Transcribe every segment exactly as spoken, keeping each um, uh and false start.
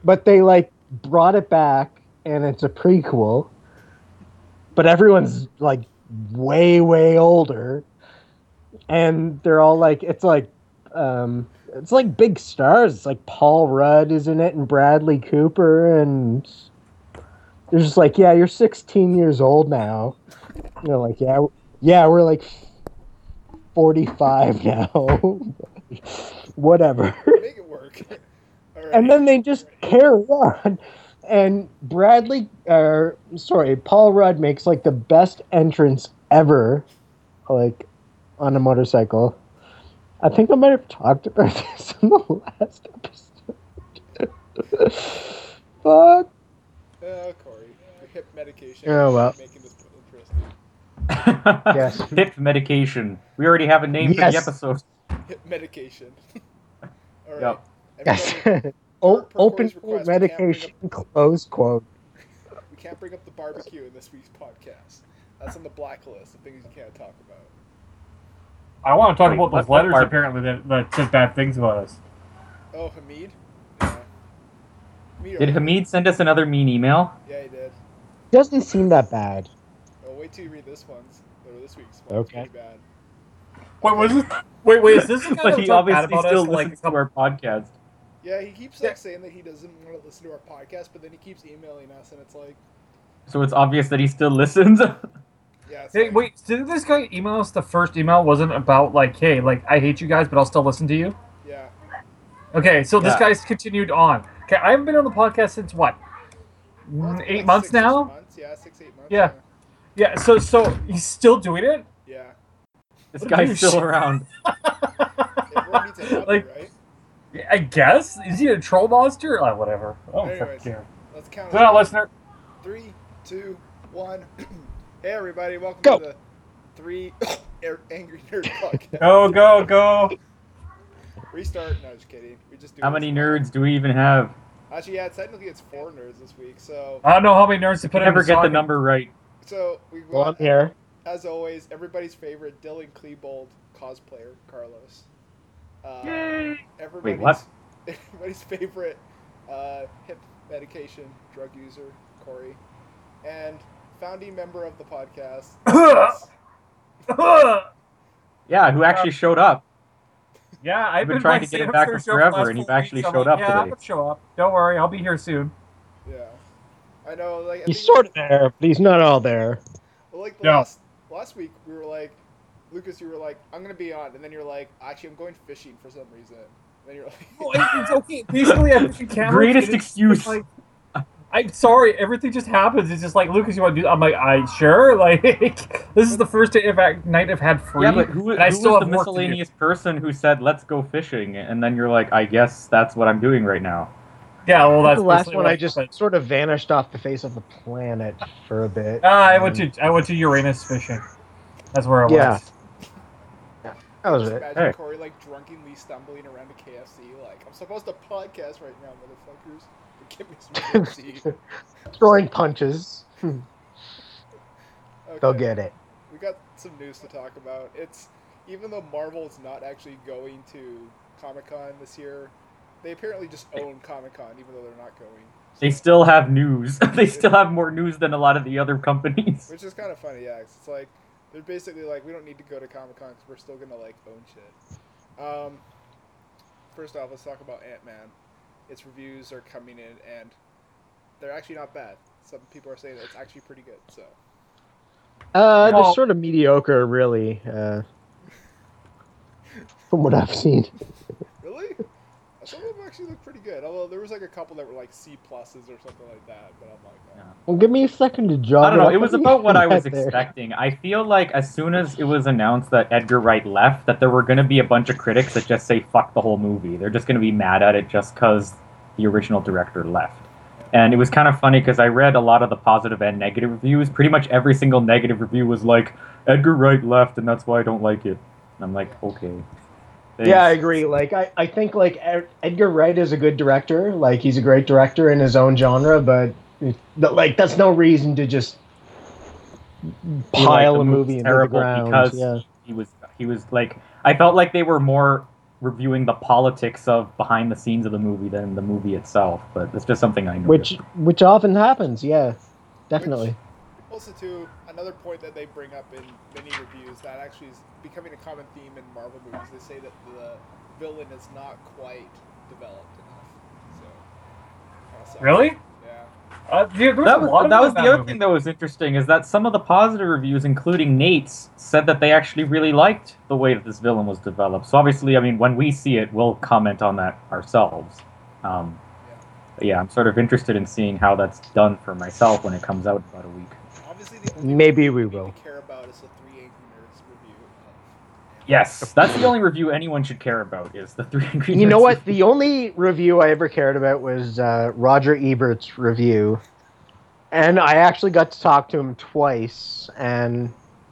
but they like brought it back, and it's a prequel. But everyone's like way, way older, and they're all like, it's like, um, it's like big stars. It's like Paul Rudd is in it, and Bradley Cooper, and they're just like, yeah, you're sixteen years old now. And they're like, yeah, yeah, we're like forty-five now. Whatever. Make it work. All right. And then they just carry on. And Bradley, uh, sorry, Paul Rudd makes like the best entrance ever, like on a motorcycle. I think I might have talked about this in the last episode. Fuck. Oh, Corey, your hip medication. Oh, well. Making this interesting. Yes. Hip medication. We already have a name Yes. for the episode. Hip medication. All right. Yep. Yes. Everybody, O- per open Corey's quote request, we can't bring medication, close quote. We can't bring up the barbecue in this week's podcast. That's on the blacklist of things you can't talk about. I want to talk Wait, about what's those letters the bar- apparently that, that said bad things about us. Oh, Hamid? Yeah. Hamid Did Hamid send us another mean email? Yeah, he did. Doesn't seem that bad. Oh, wait till you read this one's. Or this week's one. Okay. It's pretty bad. Wait, was it? Wait, wait, is this the guy But that he talked bad obviously about still us? Like, listens to our podcast. Yeah, he keeps like saying that he doesn't want to listen to our podcast, but then he keeps emailing us, and it's like, So it's obvious that he still listens. yeah. It's hey, like, wait, did this guy email us? The first email wasn't about like, hey, like I hate you guys, but I'll still listen to you. Yeah. Okay, so this Yeah. guy's continued on. Okay, I haven't been on the podcast since what? Well, Mm, it's Eight like months six, now. Six months. Yeah, six, eight months. Yeah. Yeah, so so he's still doing it. Yeah. This What a guy's douche. still around. Everyone needs a hobby, Like- right? I guess is he a troll monster? Like whatever. Oh, Anyways. fuck care. Let's count. So now, listener. Three, two, one. Hey, everybody! Welcome Go. to the Three Air- Angry Nerd Podcast. Go go go. Restart. No, just kidding. We just do. How many nerds do we even have? Actually, yeah. Technically, it's four nerds this week. So, I don't know how many nerds to put in Never the get the socket. number right. so we Well, I'm got, here. as always, everybody's favorite Dylan Klebold cosplayer, Carlos. Uh, Yay! Everybody's, Wait, what? Everybody's favorite uh, hip medication drug user, Corey, and founding member of the podcast. Yeah, who actually showed up? Yeah, I've been been, trying like, to get saving it back for for the show the forever, last and you've four actually weeks. I'm showed like, up yeah, today. I'm gonna show up. Don't worry, I'll be here soon. Yeah, I know. Like I He's think- sort of there, but he's not all there. Well, like the No. last last week, we were like, Lucas, you were like, I'm gonna be on, and then you're like, actually, I'm going fishing for some reason. And then you're like, Well, it- it's okay. Basically, I think cameras. Greatest and it's excuse. just Like, I'm sorry, everything just happens. It's just like Lucas, you want to do? I'm like, I sure. Like, this is the first day of act- night I've had free. Yeah, but who, and I who still was the have work to do. miscellaneous person who said, let's go fishing? And then you're like, I guess that's what I'm doing right now. Yeah, well, that's the last basically one, what I just happened. sort of vanished off the face of the planet for a bit. Ah, I went to I went to Uranus fishing. That's where I was. Yeah. That was just it. imagine Hey. Corey like drunkenly stumbling around a K F C, like, I'm supposed to podcast right now, motherfuckers. But give me some K F C. Throwing punches. Okay. Go get it. We got some news to talk about. It's even though Marvel's not actually going to Comic-Con this year, they apparently just own Comic-Con, even though they're not going. They still have news. They still have more news than a lot of the other companies. Which is kind of funny, yeah. 'Cause it's like they're basically like, we don't need to go to Comic Con because we're still gonna like own shit. Um, first off, let's talk about Ant-Man. Its reviews are coming in, and they're actually not bad. Some people are saying that it's actually pretty good. So Uh, Well- they're sort of mediocre, really, uh, from what I've seen. really, some of them actually look pretty good. Although there was like a couple that were like C pluses or something like that. But I'm like, oh. Well, give me a second to jog I don't know. up. It was Let me about what I was get there. expecting. I feel like as soon as it was announced that Edgar Wright left, that there were going to be a bunch of critics that just say fuck the whole movie. They're just going to be mad at it just because the original director left. And it was kind of funny because I read a lot of the positive and negative reviews. Pretty much every single negative review was like, Edgar Wright left and that's why I don't like it. And I'm like, okay. Thanks. Yeah, I agree. Like, I, I think, like, Ed- Edgar Wright is a good director. Like, he's a great director in his own genre, but, it, but like, that's no reason to just Be like, pile the a movie's movie into the terrible ground. because Yeah. he was he was like I felt like they were more reviewing the politics of behind the scenes of the movie than the movie itself. But it's just something I know. Which which often happens, yeah, definitely. Which, also, too, another point that they bring up in many reviews that actually is becoming a common theme in Marvel movies. They say that the villain is not quite developed enough. So, also, Really? yeah. Uh, yeah, there was That a was, lot of that them was in the that other movie. thing that was interesting is that some of the positive reviews, including Nate's, said that they actually really liked the way that this villain was developed. So obviously, I mean, when we see it, we'll comment on that ourselves. Um, but yeah, I'm sort of interested in seeing how that's done for myself when it comes out in about a week. Obviously, the only Maybe review we will. need to care about is the Three Angry Nerds review. Of Yes, that's the only review anyone should care about is the Three Angry You know Nerds what? review. The only review I ever cared about was uh, Roger Ebert's review. And I actually got to talk to him twice, and...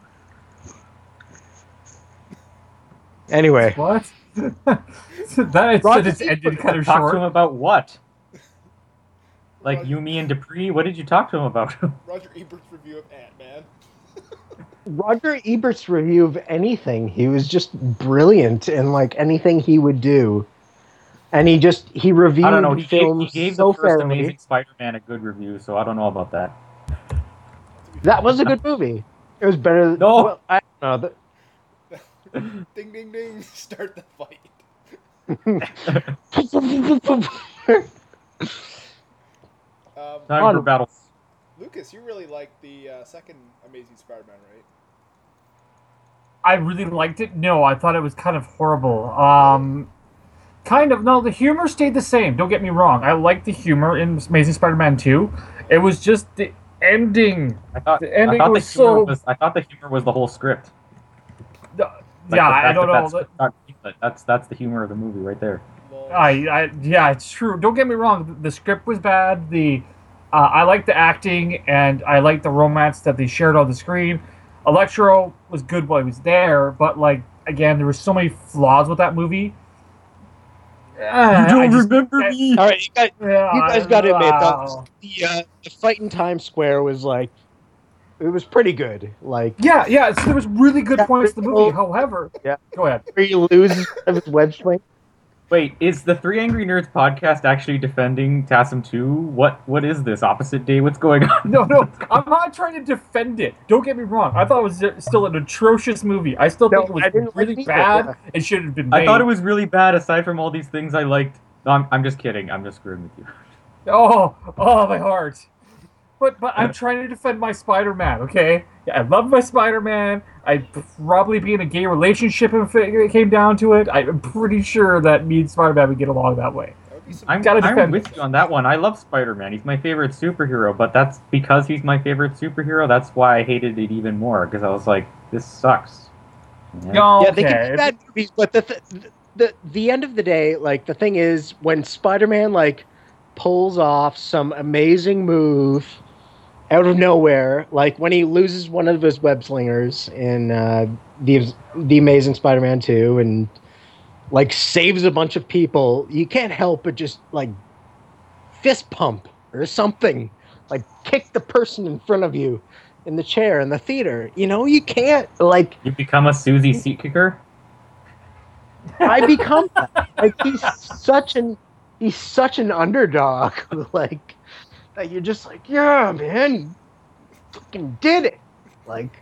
Anyway. What? that Roger sentence ended Ebert kind of Talk short. to him about what? Like Roger- you, me, and Dupree? What did you talk to him about? Roger Ebert's review of Ant-Man. Roger Ebert's review of anything, he was just brilliant in, like, anything he would do. And he just, he reviewed I don't know. He gave, films he gave so the first fairly. Amazing Spider-Man a good review, so I don't know about that. That was a good movie. It was better than... No. Well, I don't know. Ding, ding, ding. Start the fight. The, Um, Time On- for battle. Lucas, you really liked the uh, second Amazing Spider-Man, right? I really liked it. No, I thought it was kind of horrible. Um, kind of. No, the humor stayed the same. Don't get me wrong. I liked the humor in Amazing Spider-Man two. It was just the ending. I thought, The I ending thought the was humor so- was. I thought the humor was the whole script. The- Like yeah, the I fact don't that know. That's, That- not, but that's that's the humor of the movie right there. Lol. I, I, yeah, it's true. Don't get me wrong. The script was bad. The, uh, I liked the acting and I liked the romance that they shared on the screen. Electro was good while he was there, but like again, there were so many flaws with that movie. Uh, I just- remember I- me. all right, you guys, Yeah, you guys got to admit, wow. the, the, uh, the fight in Times Square was, like, it was pretty good. Like, Yeah, yeah. So there was really good Yeah, points in the well, movie. However, yeah. go ahead. where he loses of his web swing. Wait, is the Three Angry Nerds podcast actually defending Tassim two? What what is this? Opposite Day? What's going on? No, no, I'm not trying to defend it. Don't get me wrong. I thought it was still an atrocious movie. I still No, think it was I didn't like really it bad. either, It should have been made. I thought it was really bad. Aside from all these things I liked. No, I'm I'm just kidding. I'm just screwing with you. Oh, oh, my heart. But but I'm trying to defend my Spider-Man, okay? Yeah, I love my Spider-Man. I'd probably be in a gay relationship if it came down to it. I'm pretty sure that me and Spider-Man would get along that way. That would be some I'm, Gotta I'm defend with you on that one. I love Spider-Man. He's my favorite superhero, but that's because he's my favorite superhero. That's why I hated it even more, because I was like, this sucks. Yeah. No, Yeah, they can okay. be bad movies, but the, th- the the end of the day, like, the thing is, when Spider-Man, like, pulls off some amazing move out of nowhere, like when he loses one of his web slingers in uh, the the Amazing Spider-Man two, and like saves a bunch of people, you can't help but just like fist pump or something, like kick the person in front of you in the chair in the theater. You know, you can't like. You become a Susie seat kicker? I become that. Like he's such an he's such an underdog. Like that you're just like, yeah, man, you fucking did it. Like,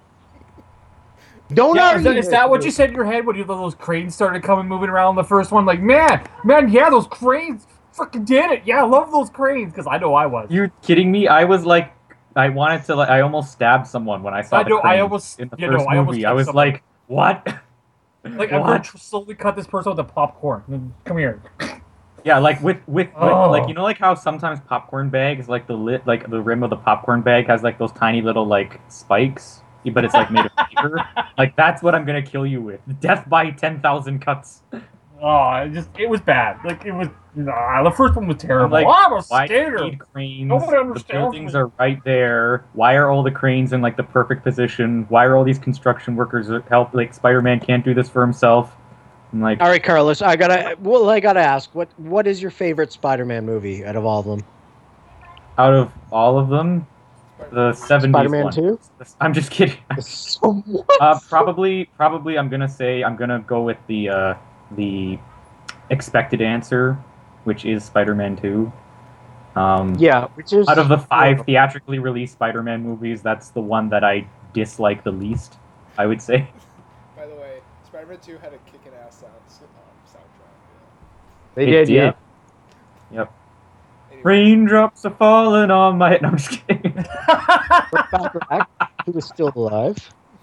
don't Yeah, is argue. that, is with that what me. you said in your head when you those cranes started coming moving around the first one? Like, man, man, yeah, those cranes freaking did it. Yeah, I love those cranes because I know I was. You're kidding me? I was like, I wanted to, like, I almost stabbed someone when I saw I the know, I cranes almost- in the you know, first I almost movie. I killed was someone. like, what? Like, I'm going What? to slowly cut this person with the popcorn. Come here. Yeah, like with with, with Oh. like you know like how sometimes popcorn bags like the lid like the rim of the popcorn bag has like those tiny little like spikes, but it's like made of paper. Like that's what I'm gonna kill you with. Death by ten thousand cuts. Oh, it just it was bad. Like it was. Nah, the first one was terrible. Like, I'm a Why do you skater. need cranes? Nobody The understands buildings me. are right there. Why are all the cranes in like the perfect position? Why are all these construction workers help? Like Spider-Man can't do this for himself. I'm like, All right, Carlos. I gotta. Well, I gotta ask. What What is your favorite Spider-Man movie out of all of them? out of all of them, the seventies Spider-Man one. two? I'm just kidding. So what? Uh, probably, probably, I'm gonna say I'm gonna go with the uh, the expected answer, which is Spider-Man two. Um, Yeah, which is out of the five theatrically released Spider-Man movies, that's the one that I dislike the least, I would say. By the way, Spider-Man two had a kicking ass sound, um, soundtrack. They It did, did. yeah. Yep. Anyway, Raindrops are falling on my... No, I'm just kidding. Bacharach, who is still alive.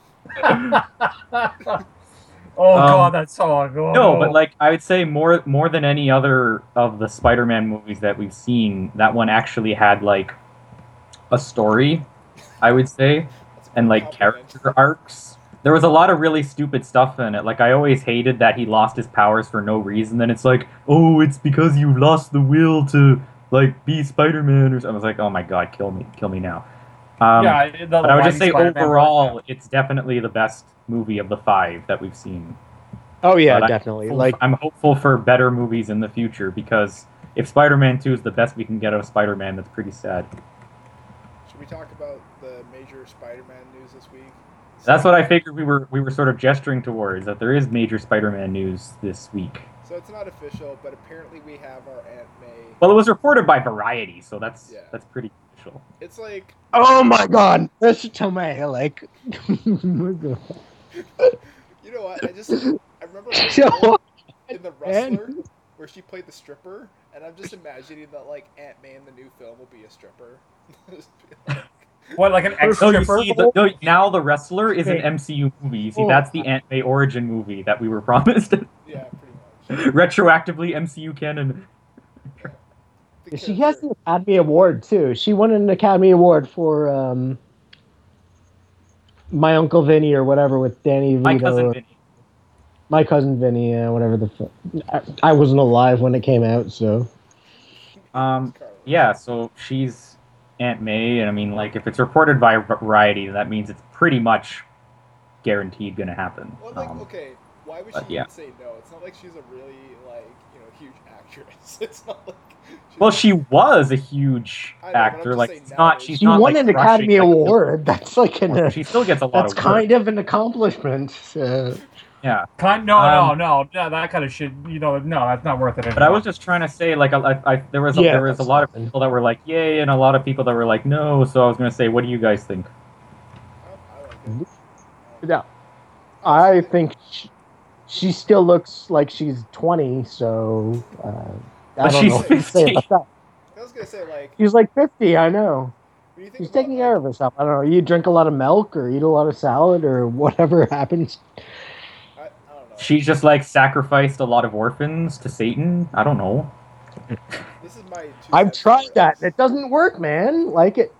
Oh Um, god, that song. Oh, No, but like I would say more more than any other of the Spider-Man movies that we've seen, that one actually had like a story, I would say, that's a and good like compliment. character arcs. There was a lot of really stupid stuff in it. Like I always hated that he lost his powers for no reason. Then it's like, oh, it's because you lost the will to like be Spider-Man or something. I was like, oh my god, kill me, kill me now. Um, yeah, the, but I would just say Spider-Man overall, part, it's definitely the best movie of the five that we've seen. Oh yeah, But I- definitely. Hopeful- Like I'm hopeful for better movies in the future because if Spider-Man two is the best we can get out of Spider-Man, that's pretty sad. Should we talk about the major Spider-Man news this week? That's what I figured we were we were sort of gesturing towards, that there is major Spider-Man news this week. So it's not official, but apparently we have our Aunt May. Well, it was reported by Variety, so that's Yeah. that's pretty official. It's like, oh my god, Mister Tomei, like you know what? I just I remember her So- in the Wrestler where she played the stripper, and I'm just imagining that like Aunt May in the new film will be a stripper. Just be like- What, like an No, you extra see, the, no, now the Wrestler is an M C U movie. You see, Oh. that's the Aunt May origin movie that we were promised. yeah, pretty much. Retroactively M C U canon. The she has character- the Academy Award too. She won an Academy Award for um, My Uncle Vinny or whatever with Danny My Vito. cousin or- Vinny. My cousin Vinny, yeah, whatever the. Fu- I, I wasn't alive when it came out, so. Um, Carlos. yeah, so she's Aunt May, and I mean, like, if it's reported by Variety, that means it's pretty much guaranteed going to happen. Well, like, Um, okay, why would but she yeah. even say no? It's not like she's a really like you know huge actress. It's not like. She's well, she was a huge I know, but I'm actor. just Like, saying it's not. now- She's She not won like an crushing, Academy like, Award. That's like an. She still gets a lot That's of work. kind of an accomplishment. Uh, Yeah, Kind, no, Um, no, no, no, that kind of shit. You know, no, that's not worth it. but I was just trying to say, like, I, I, there was a, Yeah, there was a that's lot of nothing. people that were like, "Yay," and a lot of people that were like, "No." So I was going to say, what do you guys think? I, I like it. yeah, I think she, she still looks like she's twenty. So uh, I But don't she's know what to say about that. I was gonna say like. She's like fifty. I know. When you think She's about, taking like, care of herself. I don't know. You drink a lot of milk or eat a lot of salad or whatever happens. I, I don't know. She just like sacrificed a lot of orphans to Satan. I don't know. This is my. two I've cents tried on that. this. It doesn't work, man. Like it.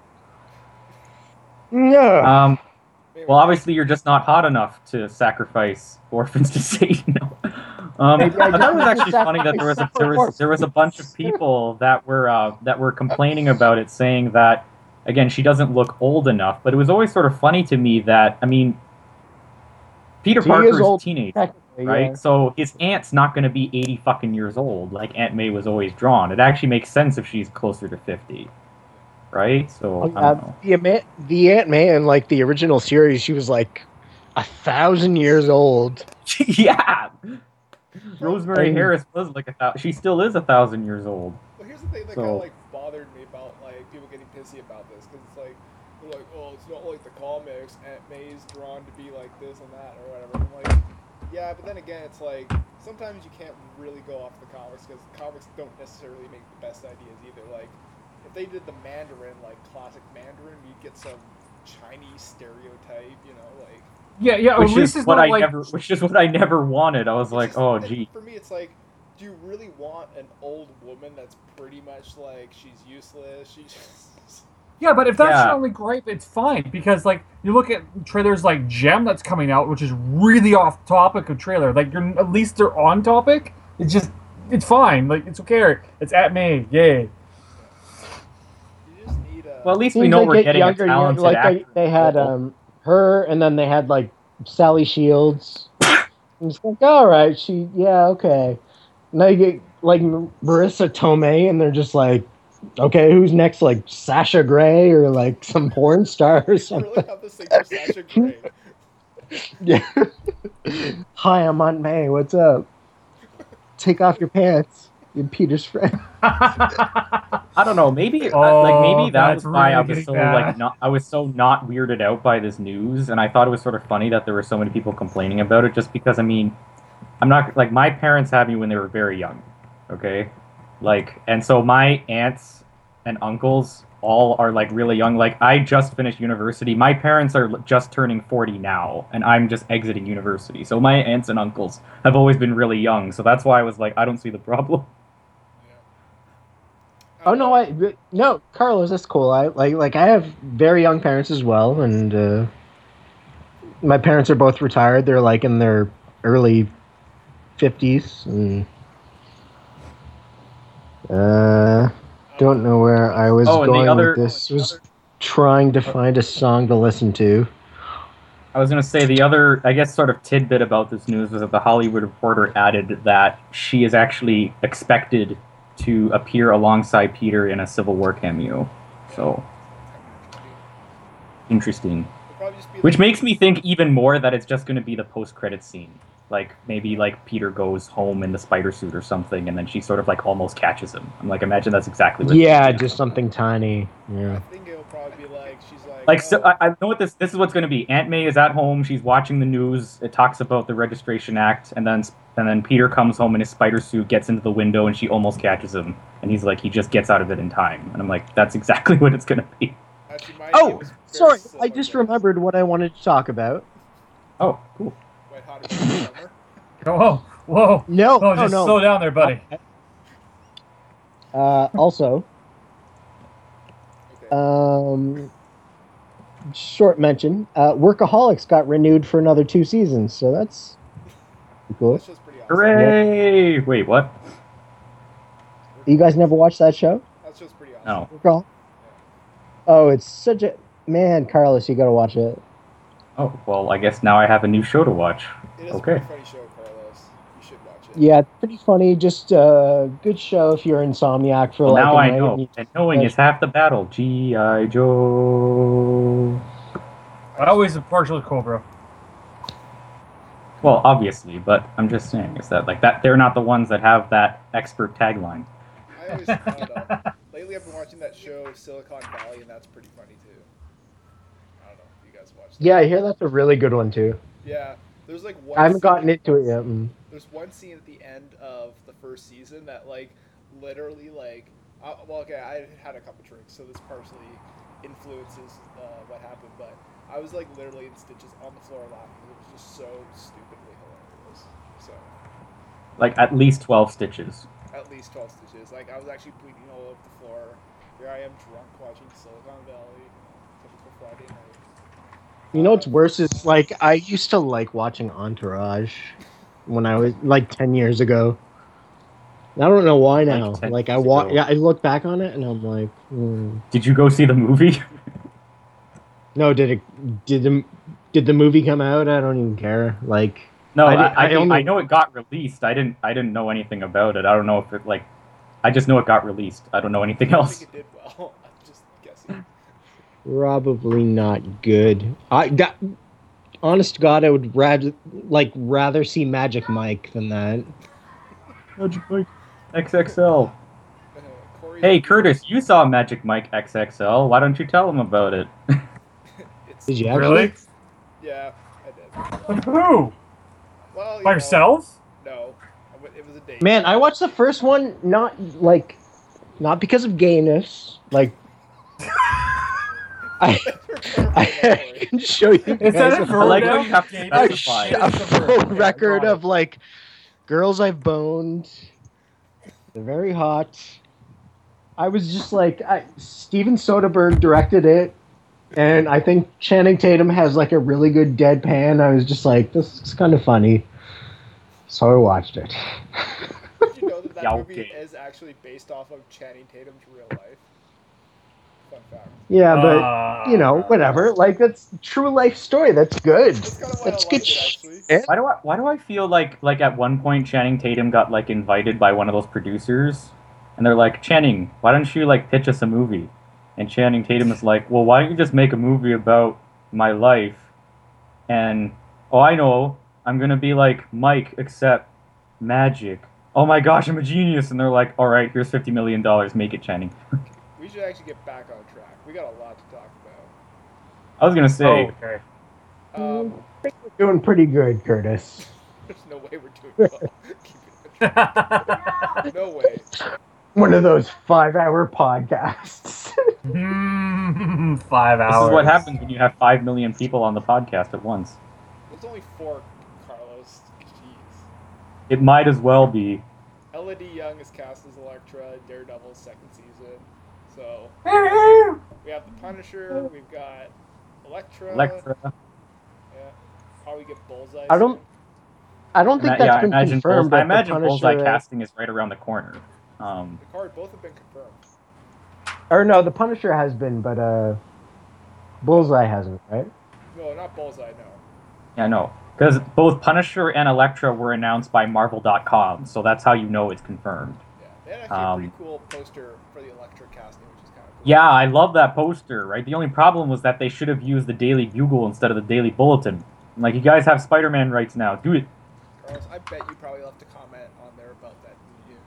No. Um, Maybe- well, obviously, you're just not hot enough to sacrifice orphans to Satan. Um, Maybe I I thought it was just actually funny that there was a, there was there was a bunch of people that were uh, that were complaining about it, saying that again she doesn't look old enough. But it was always sort of funny to me that I mean, Peter She Parker is is a old, teenager, Technically, right? yeah. So his aunt's not going to be eighty fucking years old like Aunt May was always drawn. It actually makes sense if she's closer to fifty, right? So I don't Uh, know. the, Ama- the Aunt May in like the original series, she was like a thousand years old. Yeah. Rosemary And- Harris was like a thousand. She still is a thousand years old. Well, here's the thing that So- kind of like bothered me about like people getting pissy about this because it's like they're like, oh, it's not like the comics. Aunt May's drawn to be like this and that or whatever. I'm like, yeah, but then again, it's like sometimes you can't really go off the comics because comics don't necessarily make the best ideas either. Like if they did the Mandarin, like classic Mandarin, you'd get some Chinese stereotype, you know, like. yeah, yeah. Which at least is it's what not I like never which is what I never wanted. I was It's like, just- oh and gee. For me, it's like, do you really want an old woman that's pretty much like she's useless? She just. Yeah, but if that's Yeah. your only gripe, it's fine because like you look at trailers like Gem that's coming out, which is really off topic of trailer. Like you're at least they're on topic. It's just it's fine. Like it's okay. It's at me. Yay. You just need a. Well, at least we Seems know they we're get getting younger, a you know, talented like actor. they, they had um her, and then they had like Sally Shields. And it's like, all right, she, yeah, okay. Now you get like Marissa Tomei, and they're just like, okay, who's next? Like Sasha Grey or like some porn star or You something. really have this thing for Sasha Grey. Yeah. Hi, I'm Aunt May. What's up? Take off your pants. You're Peter's friend. I don't know. Maybe Oh, uh, like maybe that that's was why really I was getting so bad. like not I was so not weirded out by this news, and I thought it was sort of funny that there were so many people complaining about it. Just because I mean, I'm not like my parents had me when they were very young, okay, like and so my aunts and uncles all are like really young. Like I just finished university. My parents are just turning forty now, and I'm just exiting university. So my aunts and uncles have always been really young. So that's why I was like, I don't see the problem. Yeah. Oh no, I no, Carlos, that's cool. I like like I have very young parents as well, and uh, my parents are both retired. They're like in their early fifties, and uh, don't know where I was Oh, and the going other- with this. Was trying to find a song to listen to. I was going to say the other, I guess, sort of tidbit about this news was that the Hollywood Reporter added that she is actually expected to appear alongside Peter in a Civil War cameo. So, interesting. It'll probably just be Which like- makes me think even more that it's just going to be the post-credit scene. Like, maybe, like, Peter goes home in the spider suit or something, and then she sort of, like, almost catches him. I'm like, imagine that's exactly what Yeah, it's just something tiny. I Yeah. think it'll probably be like she's like. Like, oh, so I, I know what this this is what's going to be. Aunt May is at home. She's watching the news. It talks about the Registration Act, and then and then Peter comes home in his spider suit, gets into the window, and she almost catches him. And he's like, he just gets out of it in time. And I'm like, that's exactly what it's going to be. actually, my Oh, name was very sorry, similar I just to- remembered what I wanted to talk about. Oh, cool. Wait, how did you summer? Whoa, whoa. No, No, no, just no. slow down there, buddy. Uh, also, Okay. um, short mention: uh, Workaholics got renewed for another two seasons, so that's cool. That's just pretty awesome. Hooray! Wait, what? You guys never watched that show? That's just pretty awesome. No. Workahol- Oh, it's such a man, Carlos. You gotta watch it. Oh, well, I guess now I have a new show to watch. It is Okay. a pretty funny show, Carlos. You should watch it. Yeah, it's pretty funny. Just a uh, good show if you're insomniac for Well, like now a I night know. and you- And knowing is half the battle. G I. Joe. I always support Cobra. Well, obviously, but I'm just saying is that like that they're not the ones that have that expert tagline. I always, I don't know. Lately, I've been watching that show Silicon Valley, and that's pretty funny too. I don't know if you guys watched that. Yeah, I hear that's a really good one too. Yeah. There's like one. I haven't scene- gotten into it yet. mm. There's one scene at the end of the first season that like literally like uh, well okay I had a couple drinks so this partially influences uh, what happened but I was like literally in stitches on the floor laughing. It was just so stupidly hilarious. So Like at least twelve stitches. at least twelve stitches. Like I was actually bleeding all over the floor. Here I am drunk watching Silicon Valley. Typical Friday night. You know what's worse is like I used to like watching Entourage when I was like ten years ago. I don't know why now. Like ten Like I years wa- ago. yeah, I look back on it and I'm like, hmm. Did you go see the movie? No, did it? Did the did the movie come out? I don't even care. Like, No, I I, did- I, I think- only- I know it got released. I didn't I didn't know anything about it. I don't know if it like I just know it got released. I don't know anything I don't else. think it did well. I'm just guessing. probably not good. I that, honest to God, I would rather like rather see Magic Mike than that. X X L. Uh, Corey's Hey review- Curtis, you saw Magic Mike X X L. Why don't you tell him about it? It's, Did you actually? Really? Yeah, I did. With who? Well, you By know, yourselves? No, I went- it was a date. Man, I watched the first one not like not because of gayness. Like I, I can show you Is that guys a a, verb like now? how you have to Gay- a, specify. sh- a full record of like girls I've boned. They're very hot. I was just like, I, Steven Soderbergh directed it, and I think Channing Tatum has like a really good deadpan. I was just like, this is kind of funny, so I watched it. Did you know that that Yeah, movie okay. is actually based off of Channing Tatum's real life? Fun fact. Yeah, but Uh, you know, whatever. Like that's true life story. That's good. That's kind of why That's I good. like it, sh- actually. yeah. Why do I why do I feel like like at one point Channing Tatum got like invited by one of those producers and they're like, Channing, why don't you like pitch us a movie? And Channing Tatum is like, well, why don't you just make a movie about my life and Oh, I know. I'm gonna be like Mike, except magic. Oh my gosh, I'm a genius. And they're like, all right, here's fifty million dollars. Make it, Channing. We should actually get back on track. We got a lot to talk I was gonna say, Oh, okay. about. Um, We're doing pretty good, Curtis. there's no way we're doing well. Keep it on track. No way. One of those five-hour podcasts. Hmm, Five hours. this is what happens when you have five million people on the podcast at once. There's only four, Carlos. Jeez. It might as well be. Elodie Young is cast as Elektra in Daredevil's second season. So we have the Punisher. We've got Elektra. Elektra. Yeah. Probably get Bullseye. I don't- soon. I don't think Ima- that's yeah, I been imagine, confirmed. Bullseye, I that the imagine Bullseye Punisher- casting is right around the corner. Um, The card both have been confirmed. Or no, the Punisher has been, but uh, Bullseye hasn't, right? No, not Bullseye. No. yeah, no. Because both Punisher and Elektra were announced by Marvel dot com, so that's how you know it's confirmed. Yeah, they had actually Um, a pretty cool poster for the Elektra casting, which is kind of cool. Yeah, I love that poster, right? The only problem was that they should have used the Daily Bugle instead of the Daily Bulletin. Like, you guys have Spider-Man rights now. Do it. Carlos, I bet you probably left a comment on there about that. Didn't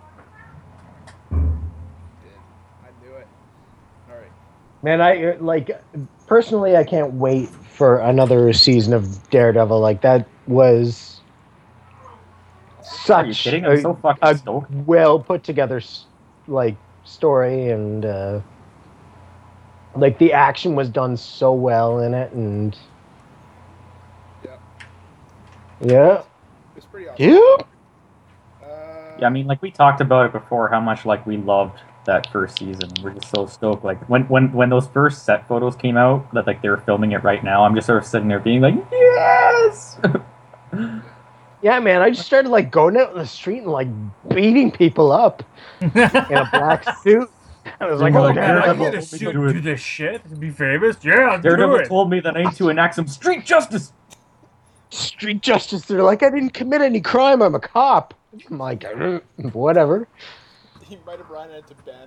you? You did. I knew it. All right. Man, I like personally, I can't wait for another season of Daredevil. Like that was Are you such kidding? I'm a, so fucking a stoked. well put together s- like story, and uh, like the action was done so well in it, and Yeah. yeah, It's pretty awesome. yeah. Uh, Yeah, I mean, like, we talked about it before, how much, like, we loved that first season. We're just so stoked. Like, when, when, when those first set photos came out, that, like, they were filming it right now, I'm just sort of sitting there being like, yes! Yeah, man, I just started like going out in the street and like beating people up in a black suit. I was like, You're oh, like, Man, I Daredevil. get to we shoot, can do it. do this shit to be famous. Yeah, I'll do Daredevil it. told me that I need to enact some street justice! street justice. They're like, I didn't commit any crime. I'm a cop. I'm like, "Mm, whatever. he might have run into Ben.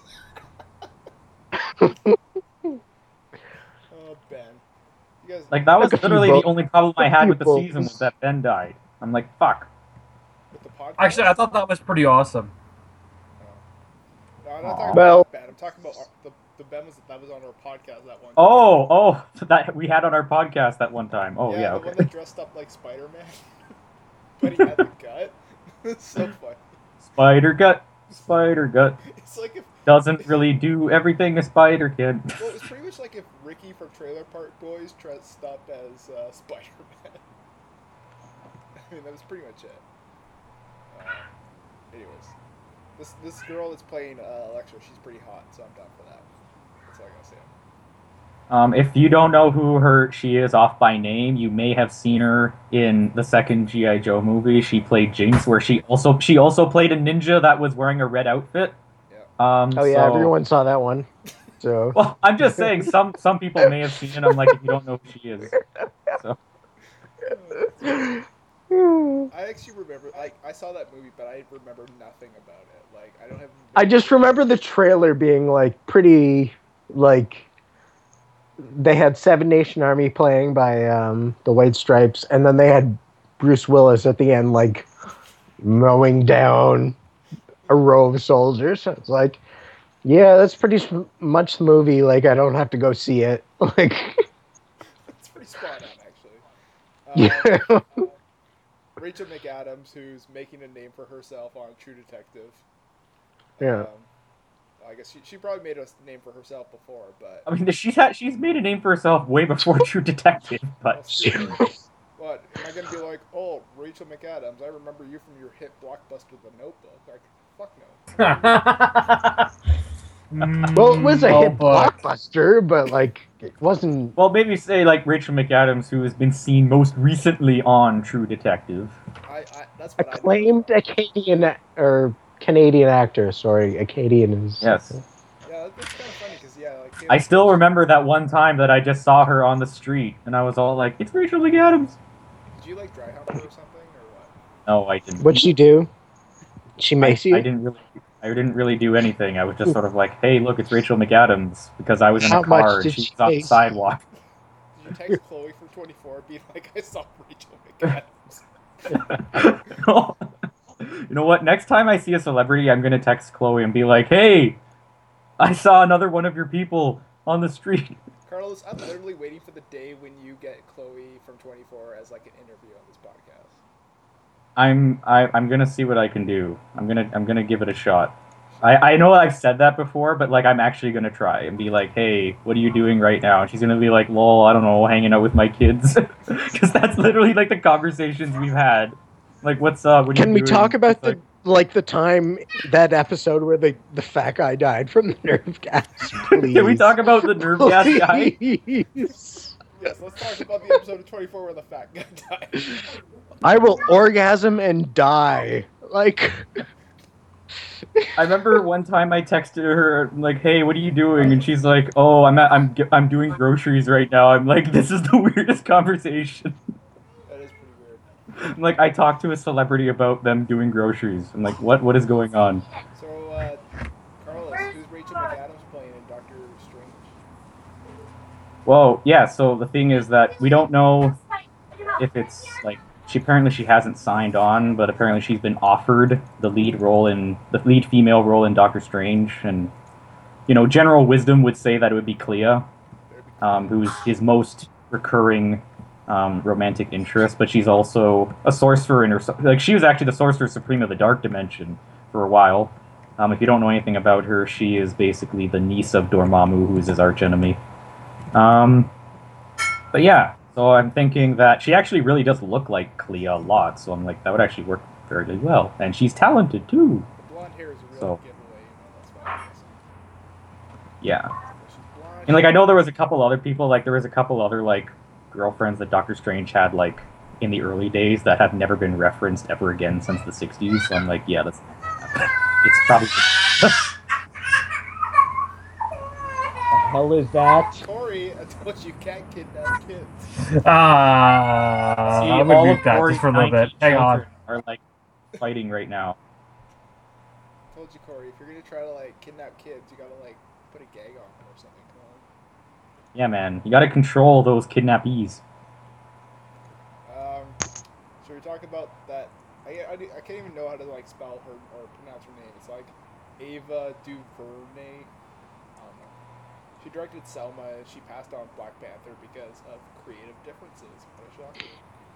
Oh, Ben. You guys, Like, that was Like a few literally bo- the only problem I a had few with the season, bones. was that Ben died. I'm like, fuck. with the podcast? Actually, I thought that was pretty awesome. No, I'm not talking Well- about Ben. I'm talking about our, the, the Ben was, that was on our podcast that one time. Oh, oh, that we had on our podcast that one time. Oh, yeah, yeah, the okay. one that dressed up like Spider-Man. But he had the gut. It's so funny. Spider gut, spider gut. It's like if, Doesn't really do everything a spider can. well, it's pretty much like if Ricky from Trailer Park Boys dressed up as uh, Spider-Man. I mean, that was pretty much it. Uh, anyways, this this girl that's playing uh, Elektra, she's pretty hot, so I'm down for that. That's all I gotta say. Um, if you don't know who her she is off by name, you may have seen her in the second G I. Joe movie. She played Jinx, where she also she also played a ninja that was wearing a red outfit. Yeah. Um, Oh yeah, so- everyone saw that one. So Well, I'm just saying some some people may have seen it. I'm like, if you don't know who she is. So I actually remember, like, I saw that movie, but I remember nothing about it. Like, I don't have. I just remember the trailer being like pretty like they had Seven Nation Army playing by um, the White Stripes, and then they had Bruce Willis at the end like mowing down a row of soldiers. So it's like, yeah, that's pretty s- much the movie. Like I don't have to go see it. Like It's pretty spot on, actually. yeah. Uh, Rachel McAdams, who's making a name for herself on True Detective. Yeah. Um, I guess she, she probably made a name for herself before, but. I mean, she's had, she's made a name for herself way before True Detective. Well, But seriously, what? Am I going to be like, oh, Rachel McAdams, I remember you from your hit blockbuster, The Notebook? Like, fuck no. Well, it was a Oh, hit boy. blockbuster, but like it wasn't. well, maybe say like Rachel McAdams, who has been seen most recently on True Detective. I, I, that's what Acclaimed I know. Acadian or Canadian actor. Sorry, Acadian is. Yes. Yeah, that's kind of funny because, yeah, like. I still remember that one time that I just saw her on the street, and I was all like, "It's Rachel McAdams." Did you like Dry Humper or something, or what? No, I didn't. What'd she do? She makes I, you. I didn't really. I didn't really do anything. I was just sort of like, "Hey, look, it's Rachel McAdams," because I was in How a much car and did she she was on the make? sidewalk. Did you text Chloe from twenty-four, be like, I saw Rachel McAdams. You know what? Next time I see a celebrity, I'm gonna text Chloe and be like, "Hey, I saw another one of your people on the street." Carlos, I'm literally waiting for the day when you get Chloe from twenty-four as like an interview on this podcast. I'm I, I'm gonna see what I can do. I'm gonna I'm gonna give it a shot. I, I know I've said that before, but like I'm actually gonna try and be like, "Hey, what are you doing right now?" And she's gonna be like, "Lol, I don't know, hanging out with my kids," because that's literally like the conversations we've had. Like, what's up? What are Can you we doing? talk about It's like, the like the time that episode where the, the fat guy died from the nerve gas? Please. Can we talk about the nerve gas guy? Please. Yes, let's talk about the episode of twenty-four where the fat guy died. I will orgasm and die. Like, I remember one time I texted her like, "Hey, what are you doing?" And she's like, "Oh, I'm at, I'm ge- I'm doing groceries right now." I'm like, "This is the weirdest conversation." That is pretty weird. I'm like, I talked to a celebrity about them doing groceries. I'm like, what what is going on? So, uh, Carlos, who's Rachel McAdams playing in Doctor Strange? Well, yeah. So the thing is that we don't know if it's like she apparently she hasn't signed on, but apparently she's been offered the lead role in the lead female role in Doctor Strange, and you know, general wisdom would say that it would be Clea, um, who's his most recurring um, romantic interest, but she's also a sorcerer in her like she was actually the sorcerer supreme of the Dark Dimension for a while. Um, if you don't know anything about her, she is basically the niece of Dormammu, who is his archenemy. Um, but yeah. So I'm thinking that she actually really does look like Clea a lot, so I'm like, that would actually work fairly well. And she's talented, too. The blonde hair is a real So. giveaway, you know, that's why. Yeah. She's blonde. And, like, I know there was a couple other people, like, there was a couple other, like, girlfriends that Doctor Strange had, like, in the early days that have never been referenced ever again since the sixties, so I'm like, yeah, that's... It's probably... the hell is that? Corey, I told you can't kidnap kids. Ah, See, I'm gonna all mute of that Corey's just for a little bit. nineteen Hang on. children are, like, fighting right now. I told you, Corey, if you're gonna try to like kidnap kids, you gotta like put a gag on them or something. Come on. Yeah, man. You gotta control those kidnappees. Um, so we talk about that. I, I, I can't even know how to like spell her or pronounce her name. It's like Ava DuVernay. I don't know. She directed Selma and she passed on Black Panther because of creative differences. What a shocker.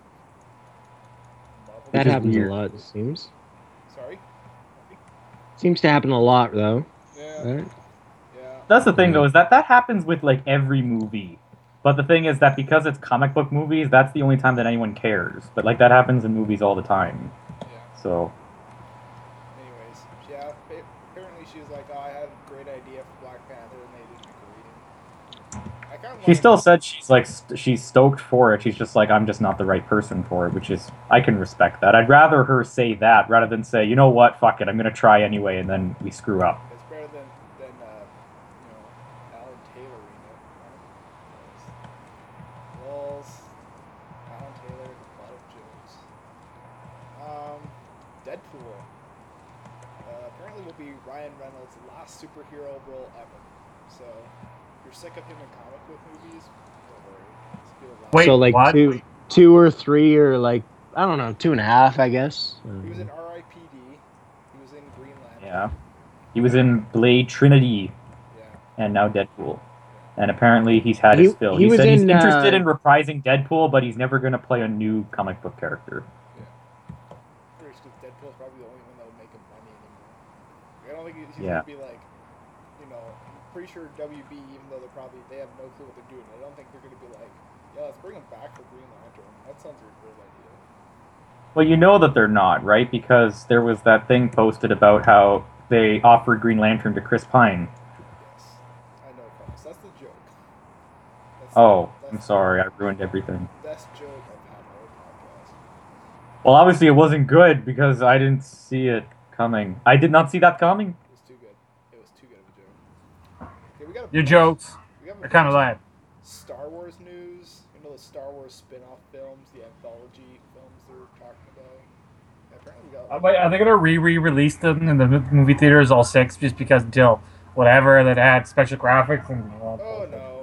Marvel That Which is happens weird. a lot, it seems. Sorry? Seems to happen a lot, though. Yeah. Right? Yeah. That's the thing, though, is that that happens with, like, every movie. But the thing is that because it's comic book movies, that's the only time that anyone cares. But, like, that happens in movies all the time. Yeah. So, Anyways, yeah. a- Apparently she was like, oh, I had a great idea for Black Panther and they didn't agree. I kind of she still said she's, like, st- she's stoked for it. She's just like, I'm just not the right person for it, which is, I can respect that. I'd rather her say that rather than say, you know what, fuck it, I'm going to try anyway, and then we screw up. It's better than, than uh, you know, Alan Taylor in it. Right? Walls, Alan Taylor, a lot of jokes. Um, Deadpool. Uh, apparently will be Ryan Reynolds' last superhero role ever. So, if you're sick of him in comic book movies, don't worry. This will be the last. Wait, so, like, what? two, two or three, or, like, I don't know, two and a half, I guess. He was in R I P D. He was in Green Lantern. Yeah. He was in Blade Trinity, Yeah. and now Deadpool. And apparently he's had He- his fill. he He, was said he's in, interested uh, in reprising Deadpool, but he's never going to play a new comic book character. Pretty sure Deadpool's probably the only one that will make him money anymore. I don't think he's Yeah. gonna be like, you know, I'm pretty sure W B, even though they're probably they have no clue what they're doing. I don't think they're gonna be like, yeah, let's bring him back for Green Lantern. That sounds like a great idea. Well, you know that they're not, right? Because there was that thing posted about how they offered Green Lantern to Chris Pine. Yes, I know, Carlos. That's the joke. That's Oh, that's I'm sorry, I ruined everything. the best joke I've had on our podcast. Well, obviously it wasn't good because I didn't see it coming. I did not see that coming. It was too good. It was too good of a joke. Okay, we got a Your bunch- jokes we got a are kind of bunch lame. Star Wars news. You know the Star Wars spin-off films, the anthology films they're talking about. Apparently we got. Uh, wait, are they gonna re-re-release them in the mo- movie theaters, all six, just because until whatever that had special graphics and all that Oh bullshit? no, no.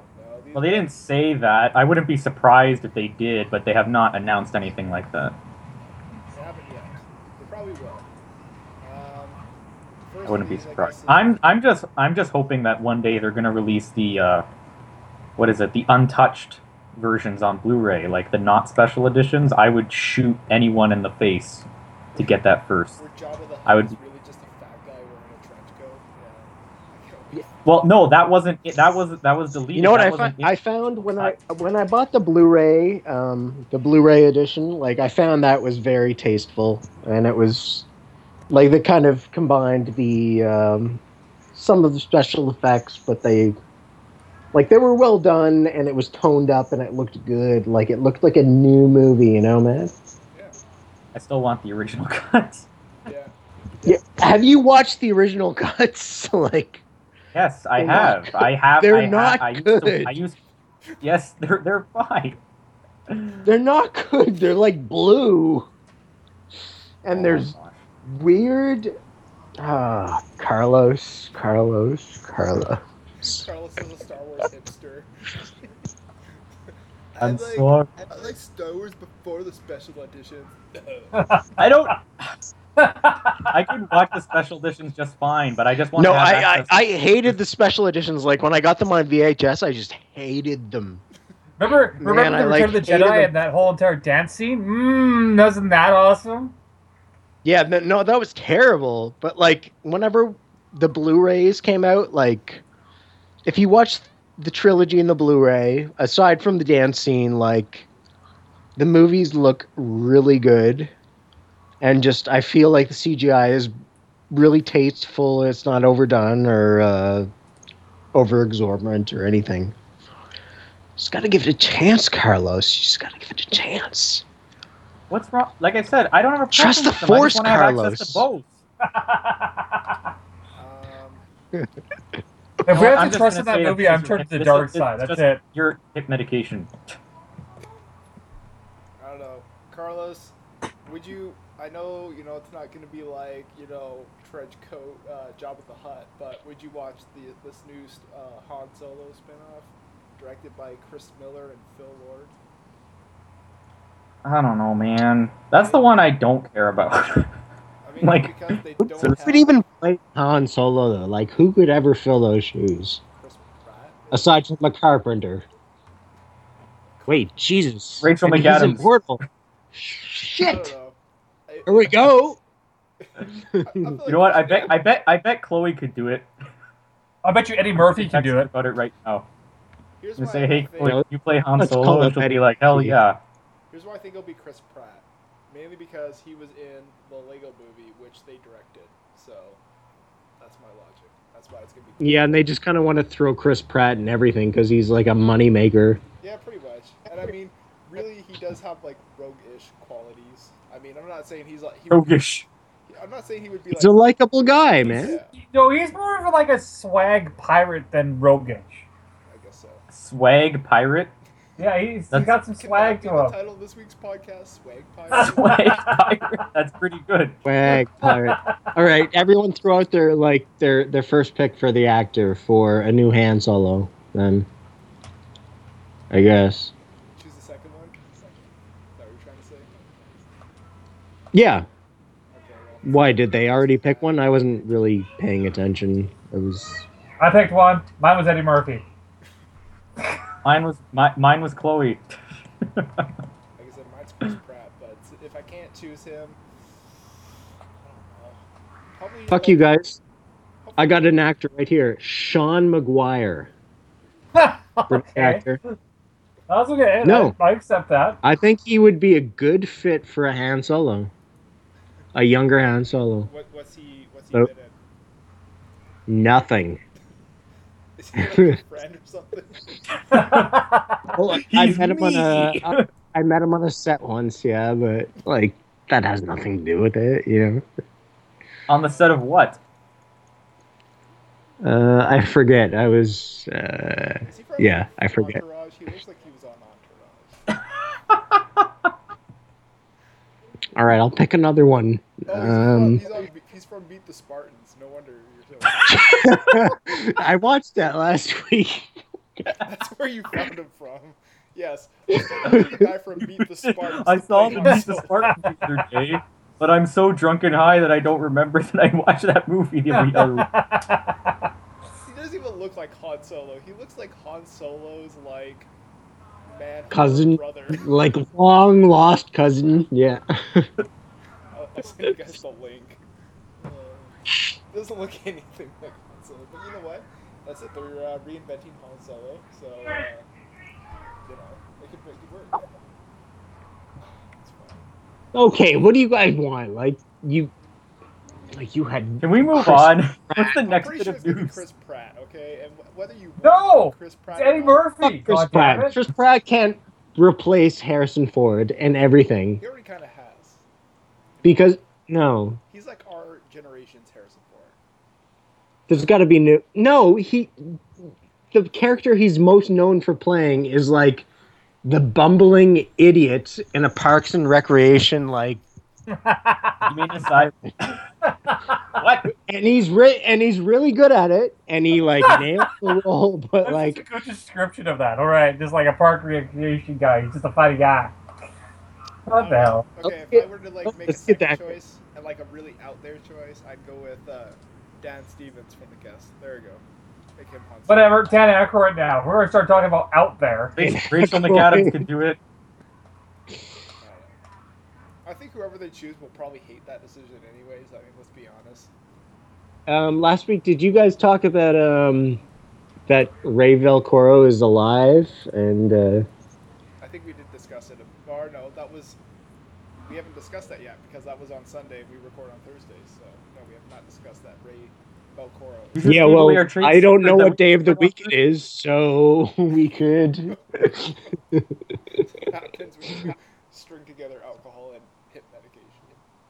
these Well, they didn't say that. I wouldn't be surprised if they did, but they have not announced anything like that. They haven't yet. They probably will. Um, first I wouldn't of be these, I surprised. guess, is- I'm I'm just I'm just hoping that one day they're gonna release the uh, what is it? The untouched versions on Blu-ray, like the not special editions. I would shoot anyone in the face to get that first. where Jabba the Hutt I would- is really just a fat guy wearing a trench coat. Yeah. I can't wait. Well, no, that wasn't it. That was that was deleted. You know what That I, wasn't fi- it. I found when I when I bought the Blu-ray, um, the Blu-ray edition. Like I found that was very tasteful, and it was like they kind of combined the um, some of the special effects, but they like they were well done, and it was toned up, and it looked good. Like it looked like a new movie, you know, man. Yeah. I still want the original cut. Yeah. Yeah. Have you watched the original cuts? Like. Yes, I They're not have. I have. They're I ha- not I used good. To, I used. Yes, they're they're fine. They're not good. They're like blue. And Oh, there's gosh. weird. Ah, Carlos, Carlos, Carlos. Carlos is a Star Wars hipster. I I'm like, sorry. I like Star Wars before the special edition. I don't. I could watch the special editions just fine, but I just want No, to have I, I, access. I hated the special editions. Like when I got them on V H S, I just hated them. Remember, Man, remember I, the like, Return of the hated Jedi them. and that whole entire dance scene? Mmm, wasn't that awesome? Yeah, no, no, that was terrible. But like, whenever the Blu-rays came out, like, if you watch the trilogy and the Blu-ray, aside from the dance scene, like, the movies look really good, and just I feel like the C G I is really tasteful. It's not overdone or uh, over exorbitant or anything. Just gotta give it a chance, Carlos. You just gotta give it a chance. What's wrong? Like I said, I don't have a problem Trust the with them. I Force, just want to have access Carlos. to both. Um, If we I'm have just to trust gonna in that say movie, this I'm is- turned to the this dark is- side. it's That's just it. Your hip medication. I don't know, Carlos. Would you? I know you know it's not going to be like you know trench coat uh, Jabba the Hutt, but would you watch the this new uh, Han Solo spinoff directed by Chris Miller and Phil Lord? I don't know, man. That's the one I don't care about. I mean, Like, because they who don't could have Who would even play Han Solo though? Like, who could ever fill those shoes Chris Pratt. aside from a carpenter? Wait, Jesus! Rachel And he's McAdams. immortal. I don't Shit! know. I- Here we go. I- I feel You like know what? I Chris bet. I bet. I bet Chloe could do it. I bet you Eddie Murphy can do Texting it. About it right now. Here's And why say, I hey, think- Chloe, you play Han Let's call Solo, up and she'll Eddie be like, hell Murphy. yeah. Here's why I think it'll be Chris Pratt. Mainly because he was in the Lego movie, which they directed. So that's my logic. That's why it's gonna be. Yeah, and they just kind of want to throw Chris Pratt in everything because he's like a moneymaker. Yeah, pretty much. And I mean, really, he does have like rogue-ish qualities. I mean, I'm not saying he's like. He would, Roguish. I'm not saying he would be He's a like. likable guy, man. Yeah, No, he's more of like a swag pirate than roguish. I guess so. Swag pirate. Yeah, he's, he's That's- got some Can swag that be to the him. title of this week's podcast? Swag Pirate. Swag pirate. That's pretty good. Swag pirate. All right, everyone, throw out their like their their first pick for the actor for a new Han Solo. Then, I guess. Choose the second one. Second. Is that what you're trying to say? Yeah. Okay. Well, Why did they already pick one? I wasn't really paying attention. It was. I picked one. Mine was Eddie Murphy. Mine was my, mine was Chloe. like I said, mine's Chris Pratt, but if I can't choose him, I don't know. Probably, Fuck like, you guys. I got an actor right here, Sean Maguire. For the Okay. actor. That's okay. No. I, I accept that. I think he would be a good fit for a Han Solo. A younger Han Solo. What, what's he? What's he Oh. been in? Nothing. Is he like a friend or something? Well, I He's met him on a. me. I, I met him on a set once, yeah, but like that has nothing to do with it, you On the set of what? know. Uh, I forget. I was. Uh, Is he from Yeah, I forget. Entourage? He looks like he was on Entourage. all right, I'll pick another one. Oh, he's, Um, from, he's, on, he's from Beat the Spartans. No wonder you're so. I watched that last week. That's where you found him from. Yes. The guy from Meet the Spartans. I to saw play the Han Meet the Solo. Spartans the other day, but I'm so drunk and high that I don't remember that I watched that movie the other week. He doesn't even look like Han Solo. He looks like Han Solo's like man Cousin. brother. Like long lost cousin. Yeah. I'll, I'll send you guys the link. Uh, doesn't look anything like Han Solo, but you know what? That's it. They're uh, reinventing Han Solo, so uh, you know they could make it work. It's fine. Okay, what do you guys want? Like you, like you had. Can we move Chris- on? What's the I'm next pretty bit sure of it's gonna be news? Chris Pratt, okay? And wh- whether you want No! Chris Pratt, It's or Eddie not, Murphy. Fuck Chris God damn Pratt. it. Chris Pratt can't replace Harrison Ford and everything he already kind of has. because no, He's like our generation's Harrison Ford. there's got to be new. No, he. The character he's most known for playing is like the bumbling idiot in a Parks and Recreation, like, You mean aside? What? and he's re- and he's really good at it, and he like nails the role, but That's like, just a good description of that. All right, just like a park recreation guy. He's just a funny guy. What the hell? Okay, Okay, if I were to like make a let's get second that. choice and like a really out there choice, I'd go with uh, Dan Stevens from The Guest. There we go. Make him Han Solo. Whatever, Dan Aykroyd now. We're gonna start talking about out there. Rachel, Rachel McAdams can do it. Uh, I think whoever they choose will probably hate that decision anyways. I mean, let's be honest. um, last week did you guys talk about um that Ray Velcoro is alive and uh, I think we did discuss it. Or no, that was we haven't discussed that yet because that was on Sunday. We record on Thursdays, so no, we have not discussed that. Ray Belcoro. You just yeah, gave well, away our trade I don't know secret that what we- day of the week it is, so we could. happens when you string together alcohol and hip medication.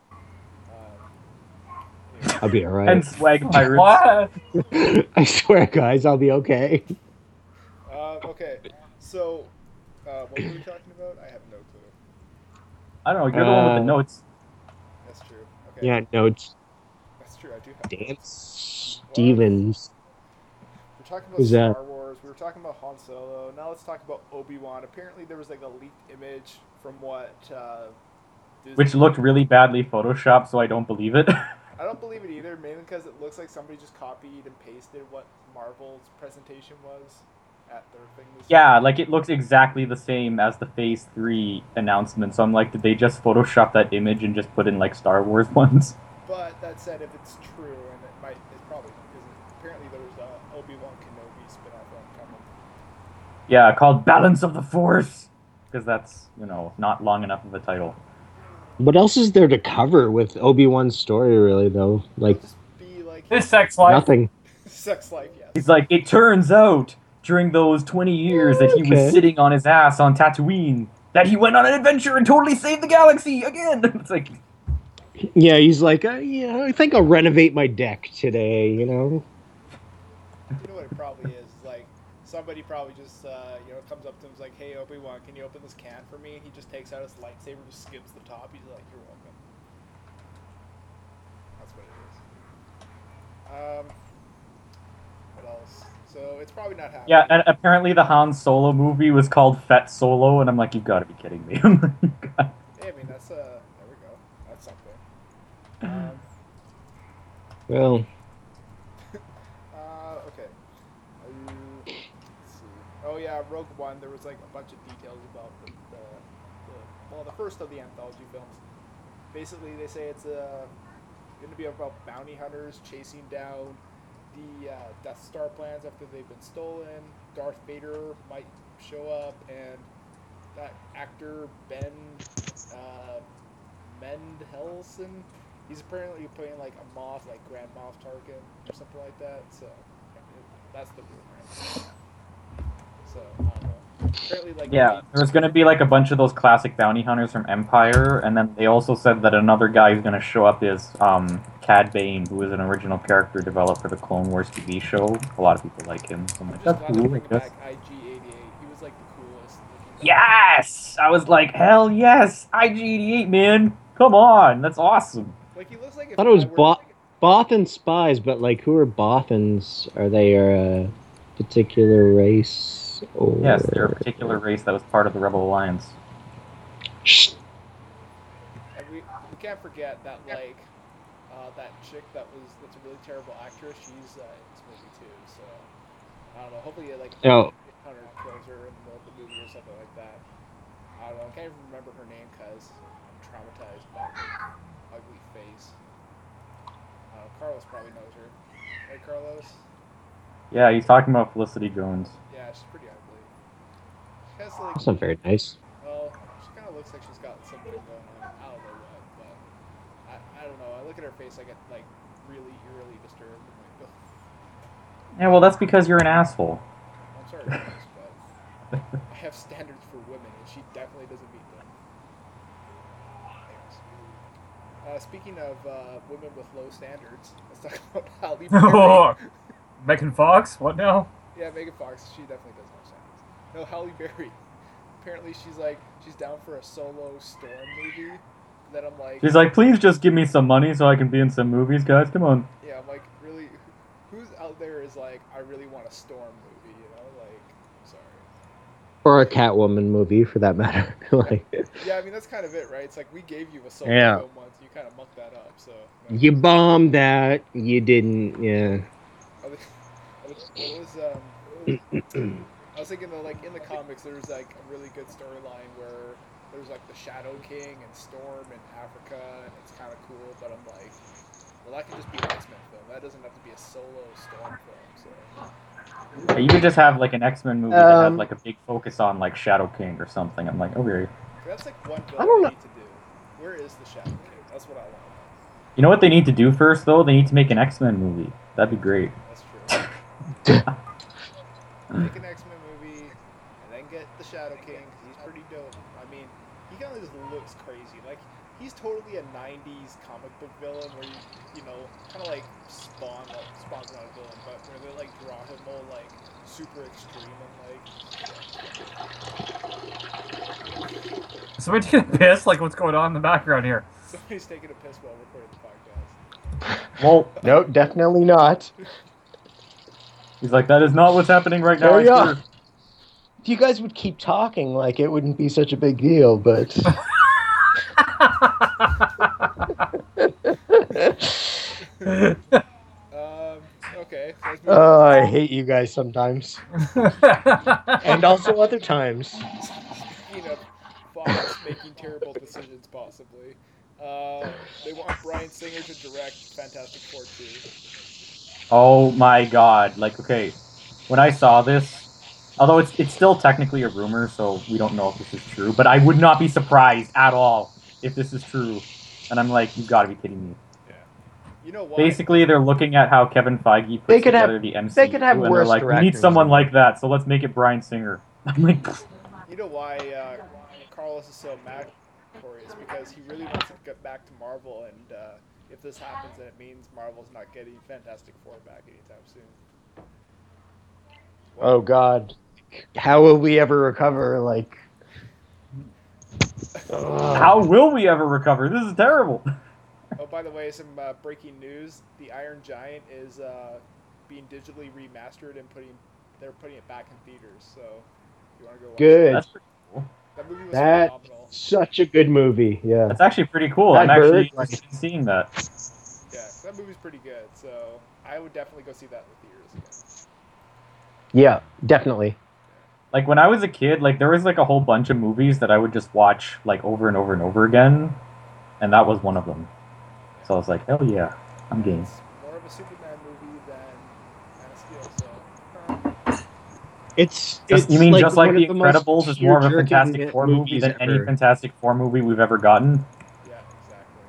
Um, anyway. I'll be all right. And swag pirates. What? I swear, guys, I'll be okay. Uh, okay, so uh, what were we talking about? I have no clue. I don't know. You're the one with the Uh, notes. That's true. Okay. Yeah, no, it's That's true. I do have. Dan notes. Stevens. We're talking about Who's Star that? Wars. We were talking about Han Solo. Now let's talk about Obi-Wan. Apparently, there was like a leaked image from what. Uh, Disney- Which looked really badly photoshopped, so I don't believe it. I don't believe it either, mainly because it looks like somebody just copied and pasted what Marvel's presentation was at their thing. This Yeah, like it looks exactly the same as the Phase three announcement. So I'm like, did they just Photoshop that image and just put in like Star Wars ones? But that said, if it's true, and it might, it probably isn't. Apparently, there's a Obi-Wan Kenobi spin-off one coming. Yeah, called Balance of the Force, because that's you know not long enough of a title. What else is there to cover with Obi-Wan's story, really, though? Like, It'll just be like His sex life. nothing. sex life, yes. He's like, it turns out during those twenty years that he Okay. was sitting on his ass on Tatooine, that he went on an adventure and totally saved the galaxy again. It's like, Yeah, he's like, uh, yeah, I think I'll renovate my deck today, you know? You know what it probably is? Is like somebody probably just uh, you know comes up to him and is like, "Hey Obi-Wan, can you open this can for me?" And he just takes out his lightsaber, just skips the top. He's like, "You're welcome." That's what it is. Um, what else? So it's probably not happening. yeah, and apparently the Han Solo movie was called Fett Solo, and I'm like, you've got to be kidding me. Hey, I mean that's uh, there we go. That's something. Um, Well, uh, okay. Uh, let's see. Oh yeah, Rogue One. There was like a bunch of details about the, the, the well, the first of the anthology films. Basically, they say it's uh, going to be about bounty hunters chasing down the uh, Death Star plans after they've been stolen. Darth Vader might show up, and that actor Ben uh, Mendelsohn, he's apparently playing like a Moff, like Grand Moff Tarkin or something like that. So that's the rumor. So I don't know. Apparently, like Yeah, they- there's gonna be like a bunch of those classic bounty hunters from Empire, and then they also said that another guy who's gonna show up is um, Cad Bane, who is an original character developed for the Clone Wars T V show. A lot of people like him. So I'm I'm like, just that's glad to cool. bring I guess. back I G eighty-eight. He was like the coolest. looking guy. Yes, I was like, hell yes, I G eighty-eight, man. Come on, that's awesome. Like he looks like. If thought it was I were- Bo- Bothan spies, but like, who are Bothans? Are they uh, particular race? Or... Yes, they're a particular race that was part of the Rebel Alliance. Shh. And we we can't forget that like uh, that chick that was that's a really terrible actress. She's uh, in this movie too. So I don't know. Hopefully, like Oh. Hunter kills her in the middle of the movie or something like that. I don't know. I can't even remember her name because I'm traumatized by her ugly face. Uh, Carlos probably knows her. Hey, Carlos. Yeah, he's talking about Felicity Jones. Yeah, she's pretty ugly. She has like, That's not very nice. well, she kind of looks like she's got something going on. I don't know what, but I, I don't know. I look at her face, I get like really eerily disturbed. I'm like, ugh. Yeah, well, that's because you're an asshole. I'm sorry, guys, but I have standards for women, and she definitely doesn't meet them. Anyways. Uh, speaking of uh, women with low standards, let's talk about Halle Berry. Megan Fox? What now? Yeah, Megan Fox, she definitely does have standards. No, Halle Berry. Apparently, she's like, she's down for a solo Storm movie. Then I'm like, She's like, please just give me some money so I can be in some movies, guys. Come on. yeah, I'm like, really, who's out there is like, I really want a Storm movie, you know? Like, sorry. Or a Catwoman movie, for that matter. Like, Yeah, I mean, that's kind of it, right? It's like, we gave you a solo Yeah. film once, you kind of mucked that up, so. No. you bombed that. You didn't. Yeah. I was, I was, it was, um, I was thinking that, like, in the comics, there's, like, a really good storyline where there's, like, the Shadow King and Storm in Africa, and it's kind of cool, but I'm like, well, that could just be an X-Men film. That doesn't have to be a solo Storm film, so. Yeah, you could just have like an X-Men movie that has Um, like a big focus on like Shadow King or something. I'm like, okay. That's, like, one I film don't they know. need to do. Where is the Shadow King? That's what I want to know. You know what they need to do first though? They need to make an X-Men movie. That'd be great. That's true. Make an X-Men movie, and then get the Shadow King, because he's pretty dope. I mean, he kind of just looks crazy. Like, he's totally a nineties comic book villain where, you, you know, kind of like Spawn, well, Spawn's not a villain, but where they, like, draw him all, like, super extreme and, like, Somebody taking a piss? Like, what's going on in the background here? somebody's taking a piss while recording the podcast. Well, No, definitely not. he's like, that is not what's happening right now. I Carry on. swear." If you guys would keep talking, like, it wouldn't be such a big deal, but... Um, okay. So let's move Oh, on. I hate you guys sometimes. And also other times. Speaking of Fox making terrible decisions, possibly, uh, they want Bryan Singer to direct Fantastic Four two. Oh my god. Like, okay. When I saw this, although it's it's still technically a rumor, so we don't know if this is true, but I would not be surprised at all if this is true. And I'm like, you've got to be kidding me. Yeah. You know why? Basically, they're looking at how Kevin Feige puts They could have- together the M C U, they could have and they're worse like, we need directors someone than like that, so let's make it Bryan Singer. I'm like, You know why uh, Carlos is so mad for it is because he really wants to get back to Marvel, and uh, if this happens, then it means Marvel's not getting Fantastic Four back anytime soon. Oh, God. How will we ever recover, like... Ugh. how will we ever recover? This is terrible. Oh, by the way, some uh, breaking news: the Iron Giant is uh, being digitally remastered and putting they're putting it back in theaters. So, if you want to go watch Good. That's pretty cool. That movie was That- phenomenal. Such a good movie, yeah. That's actually pretty cool. I've I'm actually heard, interested like- in seeing that. Yeah, that movie's pretty good. So I would definitely go see that in the theaters again. Yeah, definitely. Like when I was a kid, like there was like a whole bunch of movies that I would just watch like over and over and over again, and that was one of them. So I was like, hell yeah, I'm game. It's more of a Superman movie than Man of Steel. So uh, It's, Just, it's you mean just like one The of most Incredibles is more of a tear-jerking Fantastic Four movie movies than any ever. Fantastic Four movie we've ever gotten? yeah, exactly.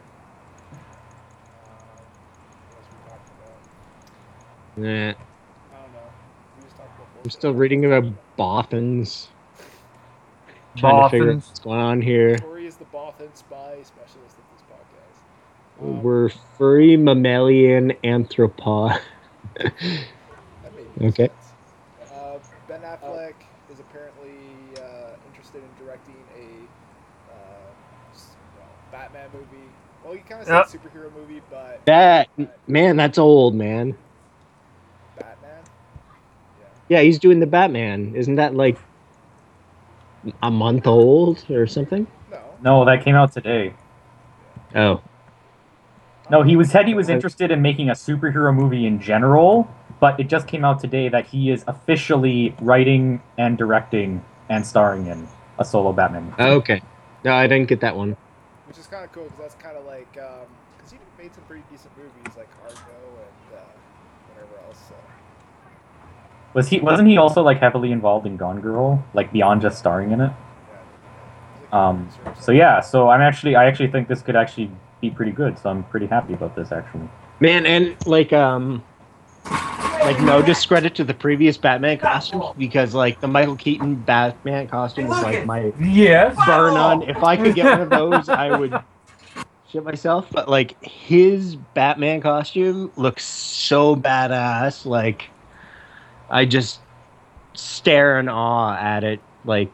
Um, what else we talking about? Nah, I don't know. We just talked about I'm bullshit. still reading about Bothans. Trying to figure out Bothans. what's going on here. Corey is the Bothan spy specialist of this podcast. Um, We're furry mammalian anthropod. That made no Okay. sense. Uh, Ben Affleck is apparently uh, interested in directing a uh, s- well, Batman movie. Well, you kind of said Yep. superhero movie, but That man, that's old, man. Batman. Yeah, he's doing the Batman. Isn't that like a month old or something? No. No, that came out today. Oh, No, he was said he was interested in making a superhero movie in general, but it just came out today that he is officially writing and directing and starring in a solo Batman movie. okay. No, I didn't get that one. Which is kind of cool because that's kind of like because he made some pretty decent movies like Argo and uh, whatever else. So. Was he? Wasn't he also like heavily involved in Gone Girl, like beyond just starring in it? Yeah. Um. So yeah. So I'm actually, I actually think this could actually be pretty good. So I'm pretty happy about this actually. Man, and like um like no discredit to the previous Batman costumes because like the Michael Keaton Batman costume was like my Yes. burn on. If I could get one of those, I would shit myself. But like his Batman costume looks so badass. Like I just stare in awe at it. Like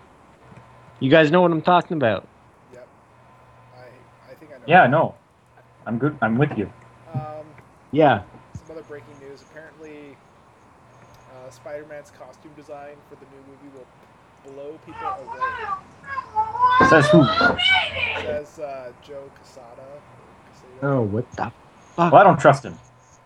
you guys know what I'm talking about. Yep. I I think I know. Yeah. No. I'm good. I'm with you. Um. Yeah. Some other breaking news. Apparently, uh, Spider-Man's costume design for the new movie will blow people away. Says who? Says uh, Joe Quesada. Quesada. Oh, what the fuck? Well, I don't trust him.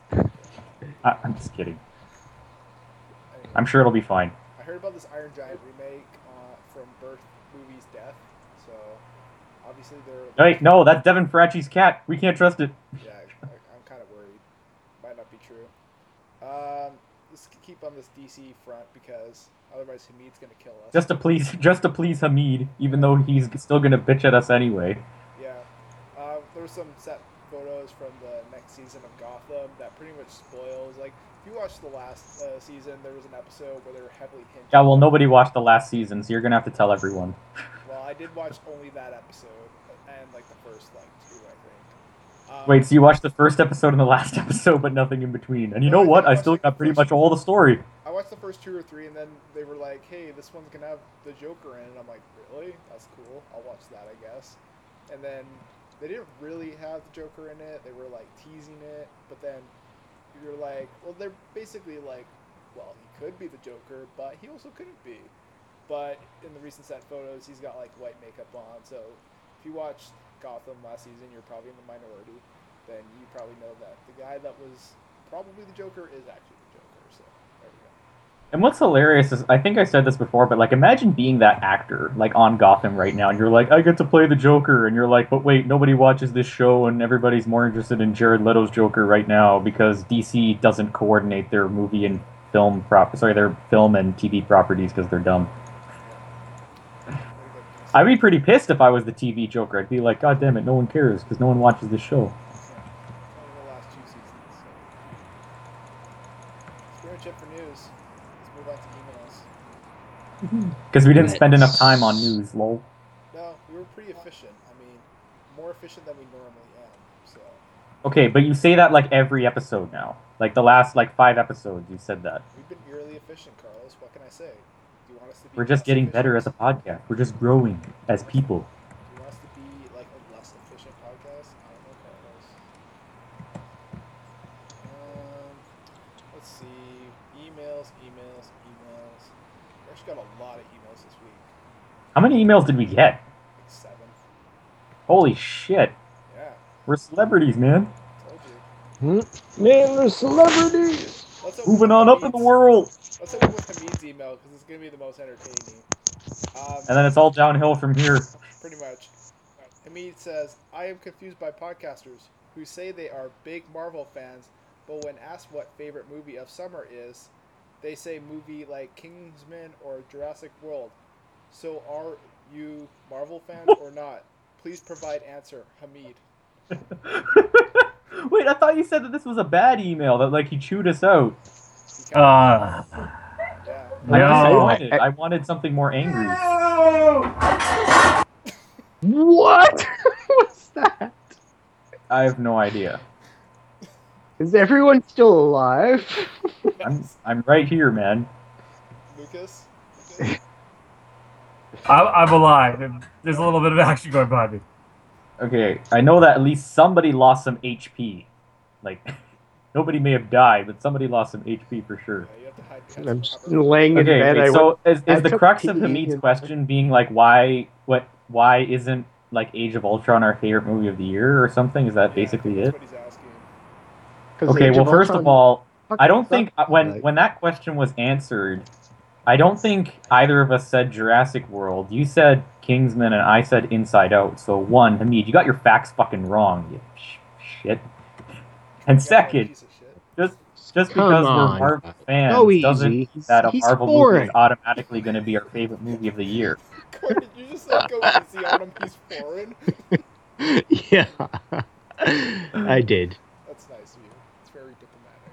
I, I'm just kidding. Anyway, I'm sure it'll be fine. I heard about this Iron Giant remake uh, from Birth Movie's Death. So obviously they're. Wait, no, that's Devin Faraci's cat. We can't trust it. Yeah, I, I'm kind of worried. Might not be true. Um, let's keep on this D C front because otherwise Hamid's gonna kill us. Just to please, just to please Hamid, even though he's still gonna bitch at us anyway. Yeah. Uh, there were some set photos from the next season of Gotham that pretty much spoils. Like, if you watched the last uh, season, there was an episode where they were heavily hinged. Yeah, well, nobody watched the last season, so you're gonna have to tell everyone. Well, I did watch only that episode and like the first like two, I think. Um, Wait, so you watched the first episode and the last episode, but nothing in between. And you No, know I what? think I I watched, still like, got the pretty first- much all the story. I watched the first two or three, and then they were like, "Hey, this one's gonna have the Joker in," and I'm like, "Really? That's cool. I'll watch that, I guess." And then they didn't really have the Joker in it. They were like teasing it, but then you're like, "Well, they're basically like, well, he could be the Joker, but he also couldn't be." But in the recent set photos, he's got like white makeup on. So if you watched Gotham last season, you're probably in the minority. Then you probably know that the guy that was probably the Joker is actually the Joker. So there we go. And what's hilarious is, I think I said this before, but like, imagine being that actor, like on Gotham right now, and you're like, I get to play the Joker, and you're like, but wait, nobody watches this show, and everybody's more interested in Jared Leto's Joker right now because D C doesn't coordinate their movie and film prop, sorry, their film and T V properties because they're dumb. I'd be pretty pissed if I was the T V Joker. I'd be like, God damn it, no one cares because no one watches this show. Only the last two seasons. So. That's pretty much it for news. Let's move on to emails. Because we didn't spend enough time on news, lol. No, we were pretty efficient. I mean, more efficient than we normally am. So Okay, but you say that like every episode now. Like the last like five episodes, you said that. we've been eerily efficient, Carlos. What can I say? Do you want us to be? We're just less getting efficient? better as a podcast. We're just growing as people. Do you want us to be like a less efficient podcast? I don't know, Carlos. Um, let's see. Emails, emails, emails. We actually got a lot of emails this week. How many emails did we get? Like seven. Holy shit. Yeah, We're celebrities, man. told you. Hmm? Man, we're celebrities. Let's open Moving with on up in the Hamid's- world. Let's open with Hamid's email because it's gonna be the most entertaining. Um, And then it's all downhill from here. Pretty much. Hamid says, I am confused by podcasters who say they are big Marvel fans, but when asked what favorite movie of summer is, they say movie like Kingsman or Jurassic World. So are you Marvel fans or not? Please provide answer, Hamid. Wait, I thought you said that this was a bad email, that like he chewed us out. He kinda- Uh, yeah. I, No. I, wanted, I wanted something more angry. What? What's that? I have no idea. Is everyone still alive? I'm I'm right here, man. Lucas? Lucas? I'm, I'm alive. and There's a little bit of action going by me. Okay, I know that at least somebody lost some H P. Like, nobody may have died, but somebody lost some H P for sure. Yeah, you have to hide behind I'm some just cover. laying in Okay, bed. wait, I so is, I is the took crux of tea Hamid's and- question being like why what why isn't like Age of Ultron our favorite movie of the year or something? Is that Yeah, basically that's it? what he's asking. 'cause Okay, Age well, first Ultron of all, I fucking don't think sucked, when like- when that question was answered, I don't think either of us said Jurassic World. You said Kingsman, and I said Inside Out. So one, Hamid, you got your facts fucking wrong, you sh- shit. And Yeah, second, piece of shit. just just Come because on, we're Marvel guys. fans Go easy. doesn't mean He's- that a he's Marvel movie foreign. is automatically going to be our favorite movie of the year. Corey, did you just like go easy on him? He's foreign. Yeah, I did. That's nice of you. It's very diplomatic.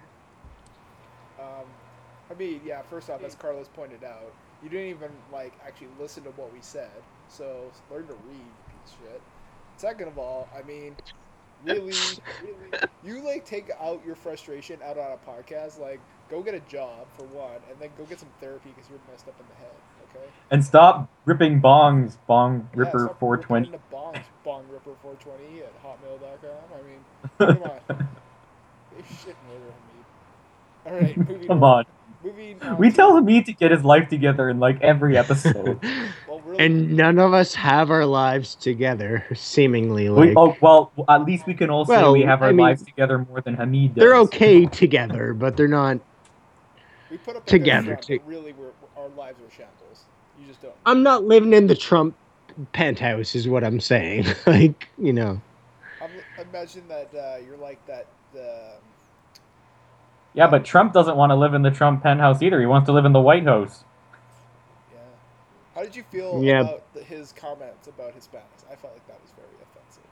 Um, I mean, yeah. First off, as Carlos pointed out, you didn't even like actually listen to what we said. So learn to read, you piece of shit. Second of all, I mean, really, really, you like take out your frustration out on a podcast. Like, go get a job for one, and then go get some therapy because you're messed up in the head. Okay. And stop ripping bongs, Bong Yeah, Ripper stop four ripping twenty. into bongs, bong ripper four twenty at hotmail dot com. I mean, come on. They shit murder me. All right, moving Come on. Moving on We to- tell Hamid to get his life together in like every episode. Well, really, And none of us have our lives together, seemingly. We, Like oh well, at least we can all say Well, we have our I mean, lives together more than Hamid does. they're okay together, but they're not. we put up a together, good front, to- but really, we're, our lives are shambles. You just don't. I'm not living in the Trump penthouse, is what I'm saying. Like, you know. I'm, imagine that uh, you're like that. Uh, Yeah, but Trump doesn't want to live in the Trump penthouse either. He wants to live in the White House. yeah. How did you feel Yeah. about the, his comments about Hispanics? I felt like that was very offensive.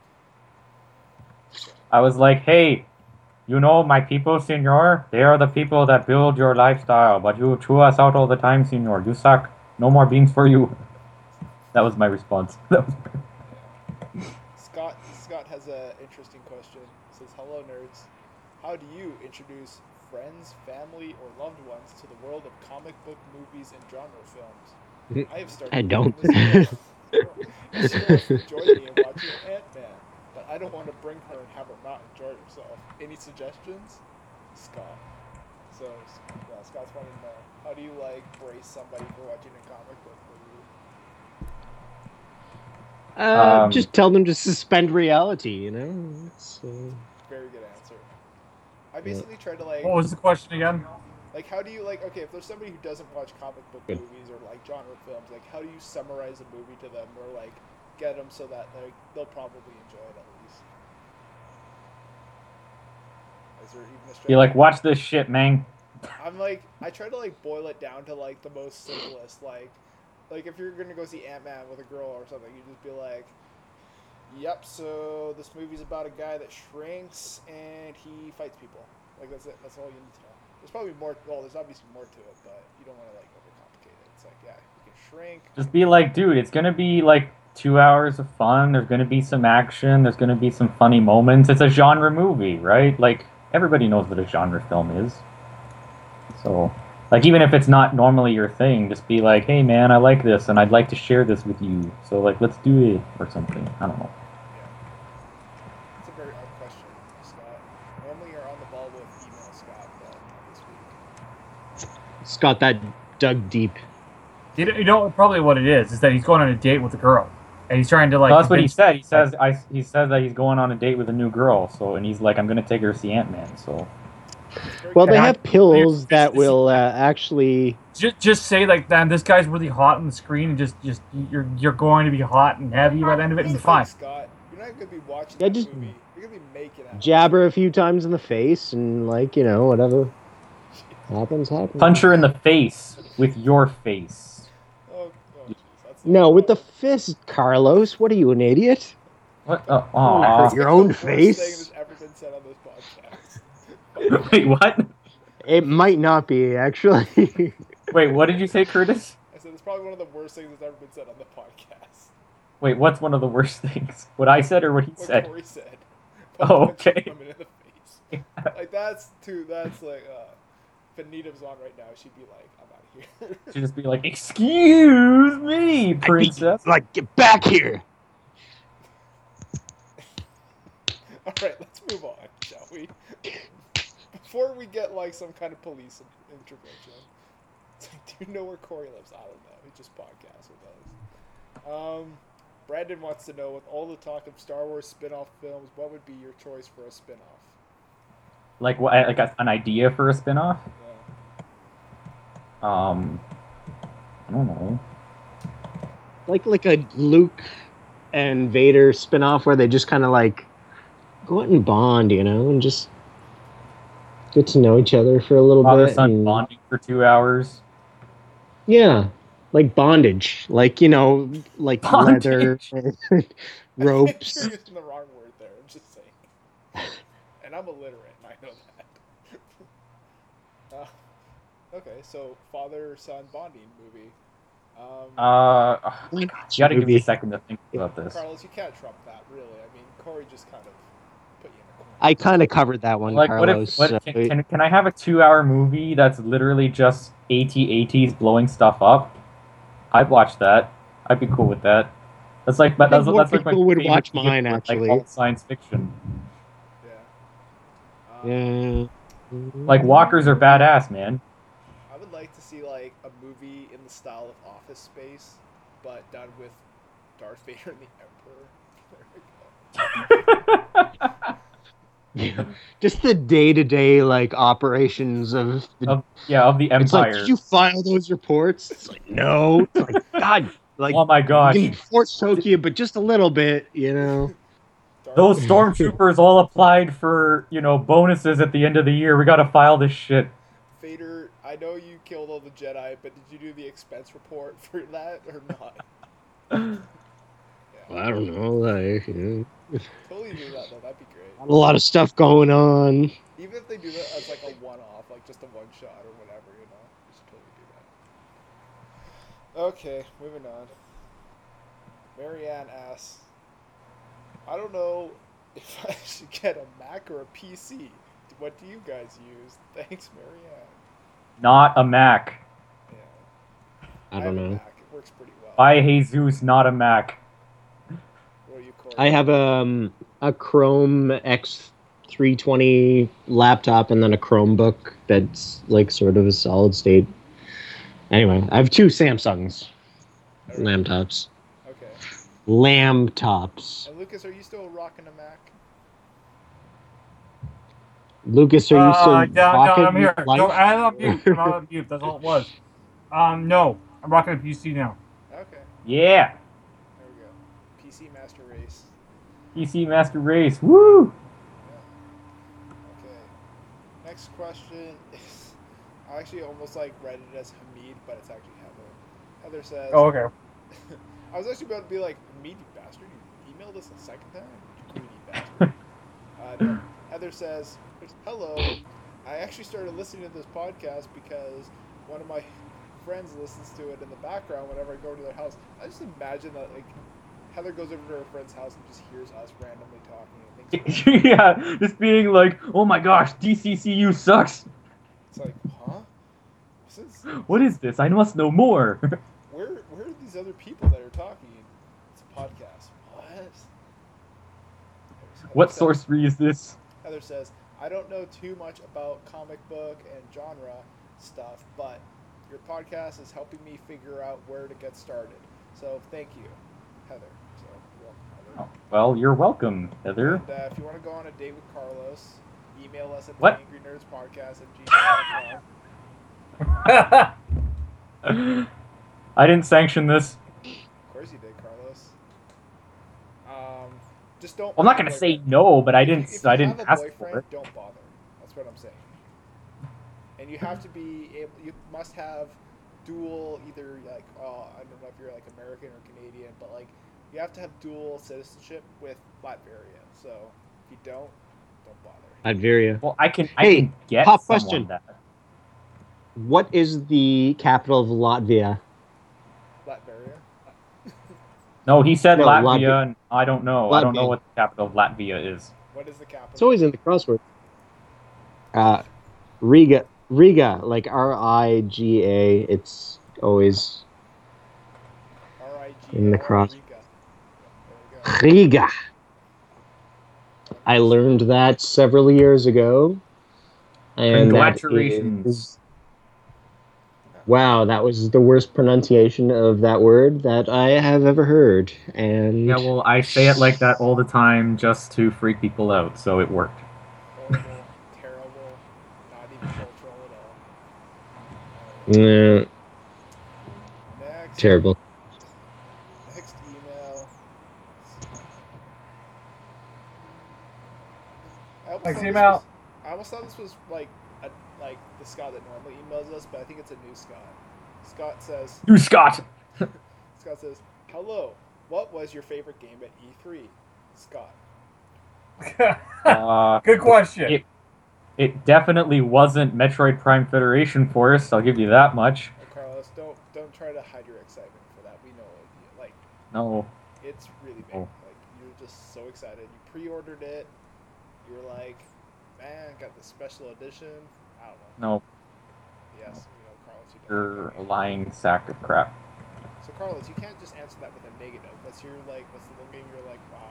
So, I was like, hey, you know my people, senor? They are the people that build your lifestyle, but you chew us out all the time, senor. You suck. No more beans for you. That was my response. That was Scott Scott has an interesting question. He says, "Hello, nerds. How do you introduce friends, family, or loved ones to the world of comic book movies and genre films?" I have started. I don't. doing this. She wants to join me in watching Ant-Man, but I don't want to bring her and have her not enjoy herself. Any suggestions, Scott? So, yeah, Scott's wanting to know, how do you like brace somebody for watching a comic book movie? Uh, Um, just tell them to suspend reality, you know? It's, uh, Very good answer. I basically try to like. What was the question again? Like, how do you, like, okay, if there's somebody who doesn't watch comic book Good. movies or, like, genre films, like, how do you summarize a movie to them or, like, get them so that, like, they'll probably enjoy it at least? Is there even a strategy? You're like, watch this shit, man. I'm, like, I try to, like, boil it down to, like, the most simplest, like, like, if you're gonna go see Ant-Man with a girl or something, you just be like, yep, so this movie's about a guy that shrinks and he fights people. Like, that's it. That's all you need to know. There's probably more. Well, there's obviously more to it, but you don't want to like overcomplicate it. It's like, yeah, you can shrink. Just be like, dude, it's gonna be like two hours of fun. There's gonna be some action. There's gonna be some funny moments. It's a genre movie, right? Like, everybody knows what a genre film is. So, like, even if it's not normally your thing, just be like, hey, man, I like this, and I'd like to share this with you. So, like, let's do it, or something. I don't know. It's a very odd question, Scott. Normally you're on the ball with email, Scott, but not this week. it's got that dug deep. You know, you know probably what it is is that he's going on a date with a girl, and he's trying to like. Well, that's what he convince- said. He says, I, he says that he's going on a date with a new girl. So, and he's like, I'm gonna take her to see Ant-Man. So, It's very Well, they I- have pills that will uh, actually. Just, just say like, "Damn, this guy's really hot on the screen," and just, just you're, you're going to be hot and heavy by the end of it, and Really be fine. quick, Scott, you're not gonna be watching Yeah, that just movie. You're gonna be making out. Jab her a few times in the face and, like, you know, whatever happens, happens. punch her in the face with your face. Oh, oh, jeez, that's No, with the fist, Carlos. What are you, an idiot? What? Uh, Oh, aw. hurt your own That's the worst face. thing that's ever been said on this podcast. Wait, what? It might not be, actually. Wait, what did you say, Curtis? I said it's probably one of the worst things that's ever been said on the podcast. Wait, what's one of the worst things? What I said or what he What said? Corey said. Oh, Punching okay. women in the face. Like that's too. That's like. Uh, if Anita's on right now, she'd be like, "I'm out of here." She'd just be like, "Excuse me, princess." Like, get back here. All right, let's move on, shall we? Before we get like some kind of police in- intervention. you know where Corey lives? I don't know. He just podcasts with us. Um, Brandon wants to know, with all the talk of Star Wars spin-off films, what would be your choice for a spin-off? Like what? Like a, an idea for a spin-off? Yeah. Um, I don't know. Like like a Luke and Vader spin-off where they just kind of like go out and bond, you know, and just get to know each other for a little Father bit. son and- bonding for two hours. Yeah, like bondage, like, you know, like leather, ropes. You're using the wrong word there. I'm just saying. And I'm illiterate, and I know that. uh, okay, so father-son bonding movie. Um, Uh, oh, you gotta give me a Movie. second to think about this. Carlos, you can't trump that, really. I mean, Corey just kind of put you in a corner. I kind of covered that one, Like, Carlos. what if what, so- can, can can I have a two-hour movie that's literally just AT-ATs blowing stuff up? I'd watch that. I'd be cool with that. That's like but I think that's, more that's like my people would favorite watch thing mine, with, actually. Like all science fiction. Yeah. Um, yeah. Like walkers are badass, man. I would like to see like a movie in the style of Office Space, but done with Darth Vader and the Emperor. There we go. Yeah. Just the day-to-day like operations of the, Of, yeah, of the it's like, Empire. did you file those reports? It's like, no. It's like, God, like, oh my gosh. we can force choke you, but just a little bit, you know. Darth Those Vader- stormtroopers all applied for, you know, bonuses at the end of the year. We gotta file this shit. Vader, I know you killed all the Jedi, but did you do the expense report for that or not? Yeah, I don't know, like, you know, totally do that though. That'd be great. a lot of stuff going on. Even if they do that as like a one-off, like just a one-shot or whatever, you know, we should totally do that. Okay, moving on. Marianne asks, I don't know if I should get a Mac or a P C. What do you guys use? Thanks, Marianne. Not a Mac. Yeah. I have don't a know. Mac. It works pretty well. By Jesus, not a Mac. What are you, Corey? I have um, a Chrome X three twenty laptop and then a Chromebook that's like sort of a solid state. Anyway, I have two Samsungs Okay. laptops. Okay. Lamb tops. And Lucas, are you still rocking a Mac? Lucas, are you Uh, still no, no, rocking I'm here. life? No, I'm on mute. I'm on mute. That's all it was. Um, no, I'm rocking a P C now. Okay. Yeah. There we go. P C Master Race. P C Master Race. Woo! Okay. Next question is, I actually almost like read it as Hamid, but it's actually Heather. Heather says, Oh, okay. I was actually about to be like, Hamid, you bastard, you emailed us a second time? You greedy bastard. uh, no. Heather says, hello, I actually started listening to this podcast because one of my friends listens to it in the background whenever I go to their house. I just imagine that, like, Heather goes over to her friend's house and just hears us randomly talking and thinks, Yeah, just being like, oh my gosh, D C C U sucks. it's like, huh? Since, What is this? I must know more. where, where are these other people that are talking? It's a podcast. What? Heather What says- sorcery is this? Heather says, I don't know too much about comic book and genre stuff, but your podcast is helping me figure out where to get started. So thank you, Heather. So you're welcome, Heather. Oh, well, you're welcome, Heather. And uh, if you want to go on a date with Carlos, email us at What? the Angry Nerds Podcast at gmail dot com. I didn't sanction this. Of course you did, Carlos. Um, just don't. I'm not have a gonna say boyfriend. no, but I If you- didn't. if you I didn't have a ask boyfriend, for it. don't bother. That's what I'm saying. And you have to be able. You must have dual, either like, oh, I don't know if you're like American or Canadian, but like you have to have dual citizenship with Latveria. So if you don't, don't bother. Adveria. Well, I can. I Hey, can get pop someone question. that. What is the capital of Latvia? Latveria. No, he said No, Latvia, Latvia. and I don't know. I don't know Latvia. what the capital of Latvia is. What is the capital? It's always in the crossword. Uh, Riga. Riga, like R I G A. It's always R I G in the L, cross. Riga. There we go. Riga. I learned that several years ago. And that Congratulations. is Wow, that was the worst pronunciation of that word that I have ever heard. And Yeah, well, I say it like that all the time just to freak people out, so it worked. Horrible, terrible, not even cultural at all. uh, Next, terrible. next email. I almost Next thought this email. was- I almost thought this was like a, like the Scott that normally emails us, but I think it's a new Scott. Scott says, You Scott! Scott says, "Hello, what was your favorite game at E three?" Scott. Uh, Good question. It, it definitely wasn't Metroid Prime Federation Force, I'll give you that much. Oh, Carlos, don't don't try to hide your excitement for that. We know it. Like No. it's really big. Oh. Like you're just so excited. You pre-ordered it. You were like, "Man, got the special edition." I don't know. No, Yes, you know, Carlos, you don't. you're a lying sack of crap. So Carlos, you can't just answer that with a negative. What's your like? What's the one game you're like, wow,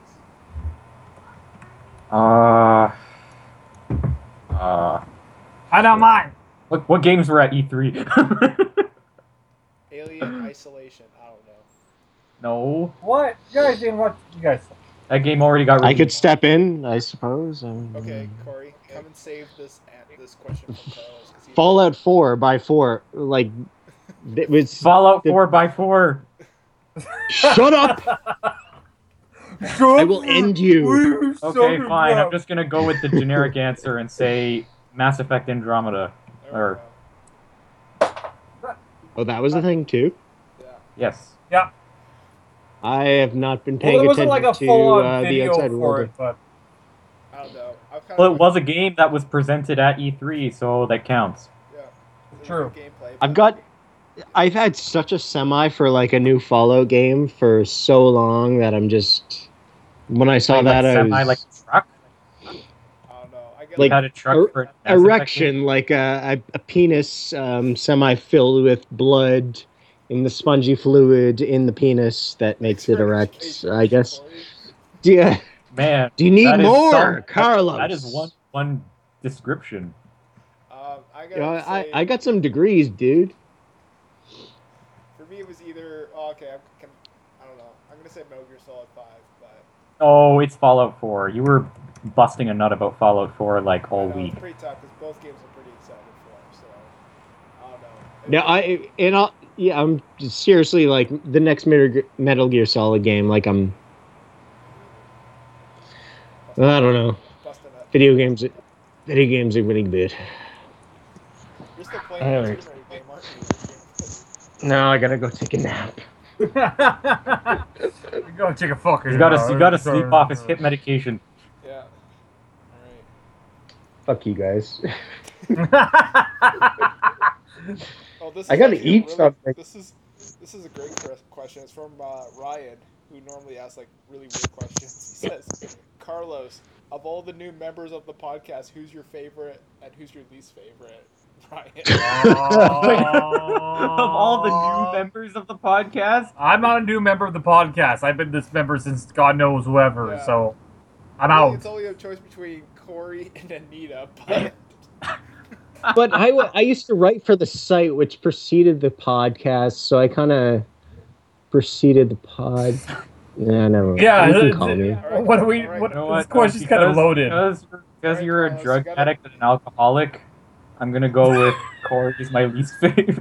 I like this? Uh. Uh. I don't mind. What, what games were at E three? Alien Isolation. I don't know. No. What? You guys didn't watch. You guys. That game already got I released. could step in, I suppose. Um, Okay, Corey, come and save this an- this question from Carlos. 'cause he- Fallout four by four, like it was. Fallout the- four by four. Shut up! I will end you. Okay, fine. I'm just gonna go with the generic answer and say Mass Effect Andromeda. There we or- go. Oh, that was the thing too. Yeah. Yes. Yeah. I have not been Well, paying there wasn't attention like a to full-on uh, the video outside for world. it, but I don't know. I've kind Well, of it was a game that was presented at E three, so that counts. Yeah. There's True. good Gameplay, I've but- got. I've had such a semi for like a new Fallout game for so long that I'm just. When I saw Like, that, like I semi, was like a truck. I don't know. I get Like, You had a truck er- for a Mass Effect game? erection, like a, a, a penis um, semi filled with blood in the spongy fluid in the penis that makes it erect. Education, I guess. Corey. Yeah. Man. Do you need that is more, some- Carlos? That is one one description. Um, I gotta You know, I, say, I got some degrees, dude. for me, it was either. Oh, okay, I'm, can, I don't know. I'm gonna say Metal Gear Solid Five, but Oh, it's Fallout four. You were busting a nut about Fallout four like all I know, week. it's pretty tough because both games I'm pretty excited for. So I don't know. No, I and I yeah, I'm just seriously like the next Metal Metal Gear Solid game. Like I'm, I don't know. Busting up. Video games, video games are really good. You're still playing Anyway. the Tomb Raider game, aren't you? No, I gotta go take a nap. go take a fucking. You gotta, you gotta sleep off his hip medication. Yeah. Fuck you guys. Oh, this is I gotta actually eat really- something. This is this is a great que- question. It's from uh, Ryan, who normally asks like really weird questions. He says, "Carlos, of all the new members of the podcast, who's your favorite and who's your least favorite?" Ryan. Of all the new members of the podcast, I'm not a new member of the podcast. I've been this member since God knows whoever. Yeah. So I'm Really, out. It's only a choice between Corey and Anita, but But I, wa- I used to write for the site which preceded the podcast, so I kind of preceded the pod. Yeah, never mind. Yeah, you can uh, call me. Alright, What are we? alright. What, you know this what? question's kind of Because- loaded. Because, because Alright, you're a Carlos, drug you gotta- addict and an alcoholic, I'm gonna go with Corey's my least favorite.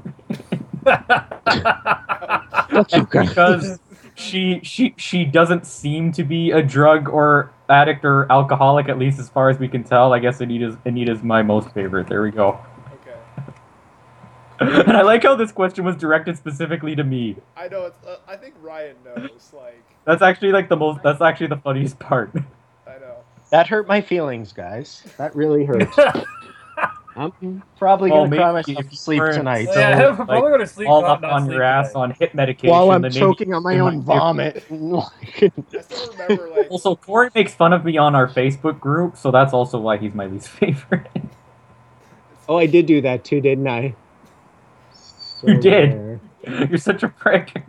Fuck you guys. because she she she doesn't seem to be a drug or addict or alcoholic, at least as far as we can tell. I guess Anita's Anita's my most favorite. There we go. okay. And I like how this question was directed specifically to me. I know it's. Uh, I think Ryan knows. Like That's actually like the most. That's actually the funniest part. I know. That hurt my feelings, guys. That really hurt. I'm probably Well, gonna cry maybe myself if to you sleep weren't tonight so- yeah, I'm like, probably gonna sleep. All not, up not on sleep your ass today. on hip medication. while I'm the name- choking on my in own vomit. I still remember like. Also, Corey makes fun of me on our Facebook group, so that's also why he's my least favorite. Oh, I did do that too, didn't I? So You did. there. You're such a prick.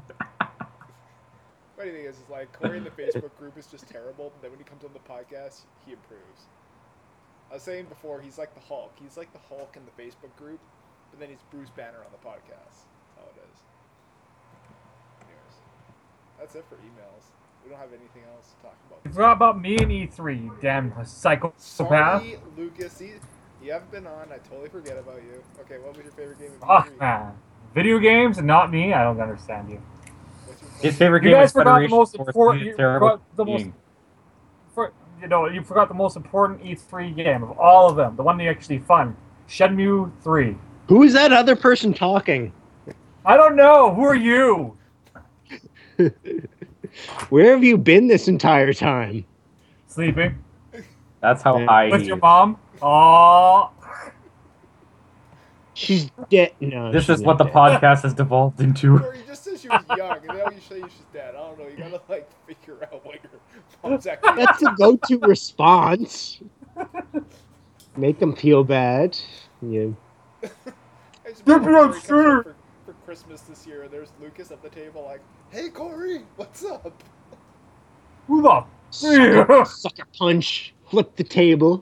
Funny thing is, is like Corey in the Facebook group is just terrible, but then when he comes on the podcast, he improves. I was saying before, he's like the Hulk. He's like the Hulk in the Facebook group, but then he's Bruce Banner on the podcast. That's how it is. Anyways, that's it for emails. We don't have anything else to talk about. You forgot about me and E three, you damn psychopath. Sorry, Lucas. See, you haven't been on. I totally forget about you. Okay, what was your favorite game of E three? Oh, man. Video games and not me? I don't understand you. What's your His favorite You game guys is forgot the Federation most Force. important. It's You terrible forgot the most. game. For, you know, you forgot the most important E three game of all of them. The one that actually fun. Shenmue three. Who is that other person talking? I don't know. Who are you? Where have you been this entire time? Sleeping That's how Yeah. I. with your mom. Oh, She's dead. No, This she's is what not the dead. podcast has devolved into. Or you just said she was young, and now you say she's dead. I don't know. You gotta like figure out what your mom's actually. That's a go-to response. Make them feel bad. You. I just You're remember Corey being comes absurd. up for, for Christmas this year. There's Lucas at the table, like, "Hey Corey, what's up?" who the? Sucker, sucker punch. Flip the table.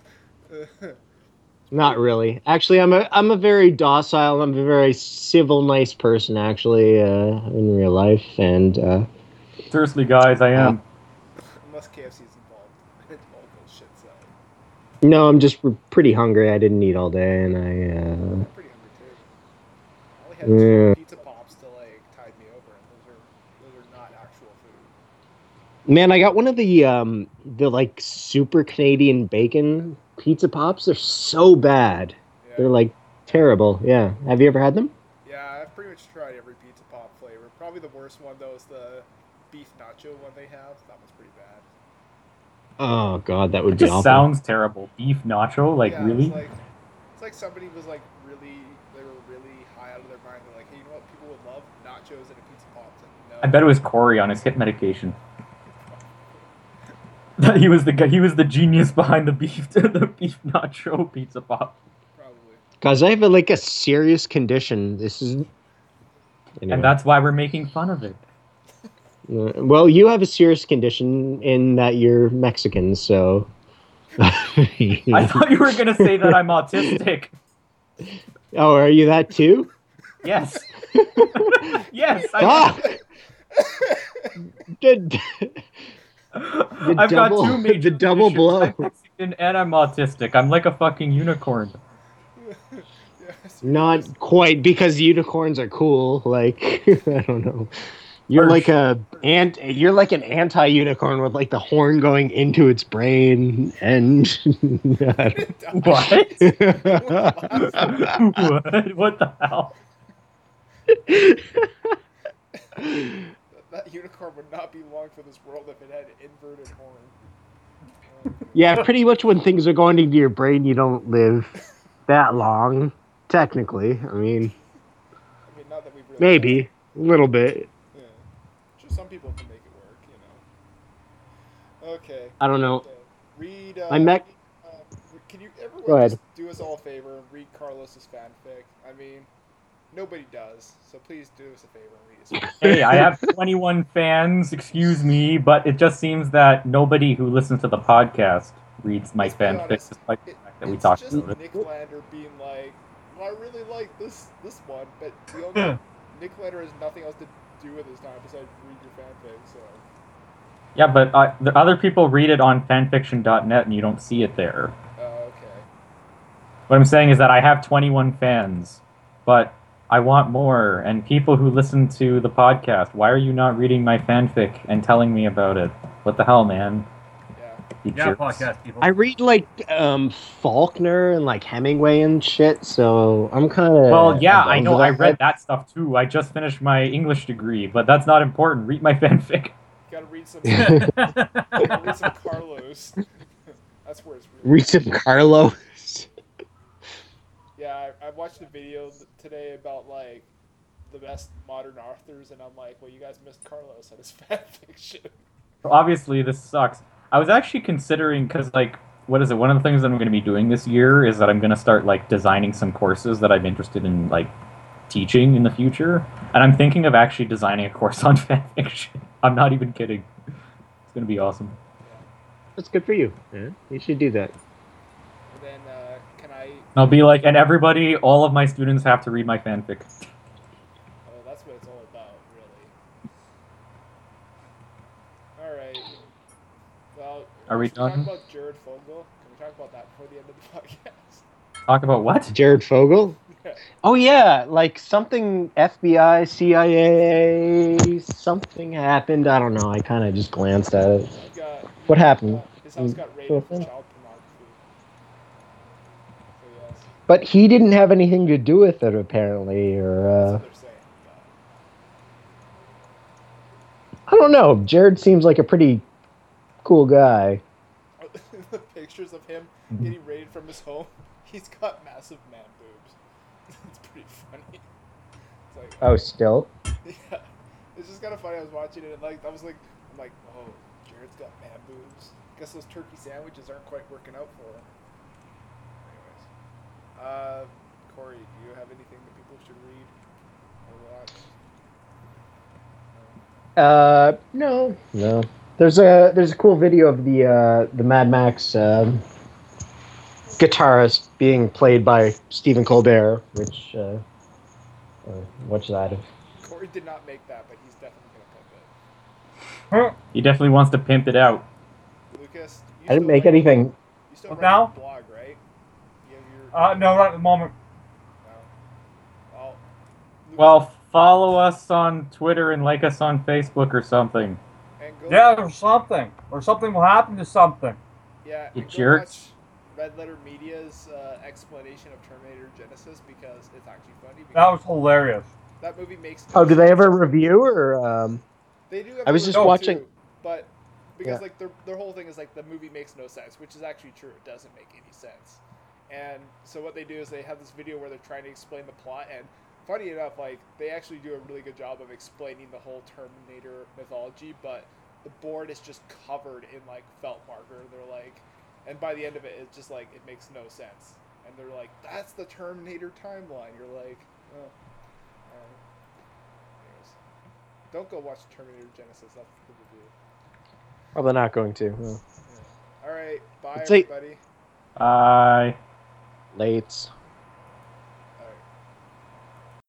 Not really. Actually, I'm a I'm a very docile. I'm a very civil, nice person. Actually, uh, in real life, and uh, Seriously, guys, I am. Unless K F C's involved, it all goes shit south. no, I'm just pretty hungry. I didn't eat all day, and I. Uh, I'm pretty hungry too. I only had two Yeah. pizza pops to like tide me over, and those are those are not actual food. Man, I got one of the um the like super Canadian bacon pizza pops. They're so bad. Yeah. They're like terrible. Yeah. Have you ever had them? Yeah, I've pretty much tried every pizza pop flavor. Probably the worst one though is the beef nacho one they have. That one's pretty bad. Oh god, that would It be just awful. sounds terrible. Beef nacho, like yeah, really? It's like, it's like somebody was like really, they were really high out of their mind. They're like, hey, you know what people would love? Nachos and a pizza pops. And no. I bet it was Corey on his hit medication. he was the guy. He was the genius behind the beef, the beef nacho pizza pop. Probably. Guys, I have a, like a serious condition. This is. Anyway. And that's why we're making fun of it. Uh, well, you have a serious condition in that you're Mexican, so. I thought you were gonna say that I'm autistic. Oh, are you that too? Yes. yes. I Ah! the, I've double- got two major the double conditions. blow. I'm Mexican and I'm autistic. I'm like a fucking unicorn. Yes. Not quite, because unicorns are cool. Like I don't know. You're like a ant. You're like an anti-unicorn with like the horn going into its brain, and What? what? What the hell? That unicorn would not be long for this world if it had an inverted horn. Um, yeah, pretty much when things are going into your brain, you don't live that long. Technically, I mean, I mean, not that we've really maybe a little bit. Yeah. Sure, some people can make it work, you know. Okay. I don't know. Uh, read. Uh, I met- Uh, can you everyone Go ahead. just do us all a favor and read Carlos's fanfic? I mean, nobody does, so please do us a favor and read his fanfic. Hey, I have twenty-one fans. Excuse me, but it just seems that nobody who listens to the podcast reads my Let's be fanfic, honest, despite the It, fact that we it's talked just about it. Nick Lander being like, well, I really like this this one, but we all got, Nick Lander has nothing else to do with his time besides read your fanfic, so. Yeah, but uh, the other people read it on fanfiction dot net, and you don't see it there. Uh, okay. What I'm saying is that I have twenty-one fans, but I want more. And people who listen to the podcast, why are you not reading my fanfic and telling me about it? What the hell, man? Yeah. You Yeah, jerks. podcast people. I read like um, Faulkner and like Hemingway and shit, so I'm kind of. Well, yeah, I know. I read that stuff too. I just finished my English degree, but that's not important. Read my fanfic. Gotta read some. gotta read some Carlos. That's where it's really. Read some Carlos. Yeah, I, I watched a video th- today about like the best modern authors, and I'm like, well, you guys missed Carlos and his fanfiction. Obviously, this sucks. I was actually considering, because, like, what is it? One of the things that I'm going to be doing this year is that I'm going to start, like, designing some courses that I'm interested in, like, teaching in the future. And I'm thinking of actually designing a course on fanfiction. I'm not even kidding. It's going to be awesome. That's good for you. Yeah, you should do that. And then, uh, can I I'll be like, and everybody, all of my students have to read my fanfic. Oh, that's what it's all about, really. All right. Well, Are we should talk done? about Jared Fogle? Can we talk about that before the end of the podcast? Talk about what? Jared Fogle? Yeah. Oh yeah, like something F B I, C I A, something happened. I don't know. I kind of just glanced at it. He got, What happened? uh, his house got raided for child pornography. So yes, But he didn't have anything to do with it, apparently, or that's uh, what they're saying. I don't know. Jared seems like a pretty cool guy. Yeah. The pictures of him getting raided from his home, he's got massive man boobs. It's pretty funny. It's like, Oh, still? yeah, it's just kind of funny. I was watching it and like I was like, I'm like, oh, Jared's got man boobs. Guess those turkey sandwiches aren't quite working out for him. Anyways, uh, Corey, do you have anything that people should read or watch? Uh, no, no. There's a there's a cool video of the uh, the Mad Max um, guitarist being played by Stephen Colbert, which uh, uh, watch that. Corey did not make that, but he's definitely gonna pimp He definitely wants to pimp it out. it. Lucas, you I didn't still make write- anything. You still What write now? a blog, right? You have your, Uh, no, not at the moment. no. Well, Lucas, Well, follow us on Twitter and like us on Facebook or something. and go, Yeah, or something. Or something will happen to something. yeah, You and go jerks. watch Red Letter Media's uh, explanation of Terminator Genesis because it's actually funny. That Because was hilarious. that movie makes. Oh, no do they have a sense. review or? Um... They do. Have I a was just review watching- too, but because Yeah. like their their whole thing is like the movie makes no sense, which is actually true. It doesn't make any sense. And so what they do is they have this video where they're trying to explain the plot, and funny enough, like they actually do a really good job of explaining the whole Terminator mythology, but the board is just covered in like felt marker. They're like, and by the end of it, it's just like it makes no sense. And they're like, "That's the Terminator timeline." You're like, oh. Um, anyways. Don't go watch Terminator Genesis. That's the review. Probably not going to. No. All right. Bye, It's like- everybody. Bye. Lates.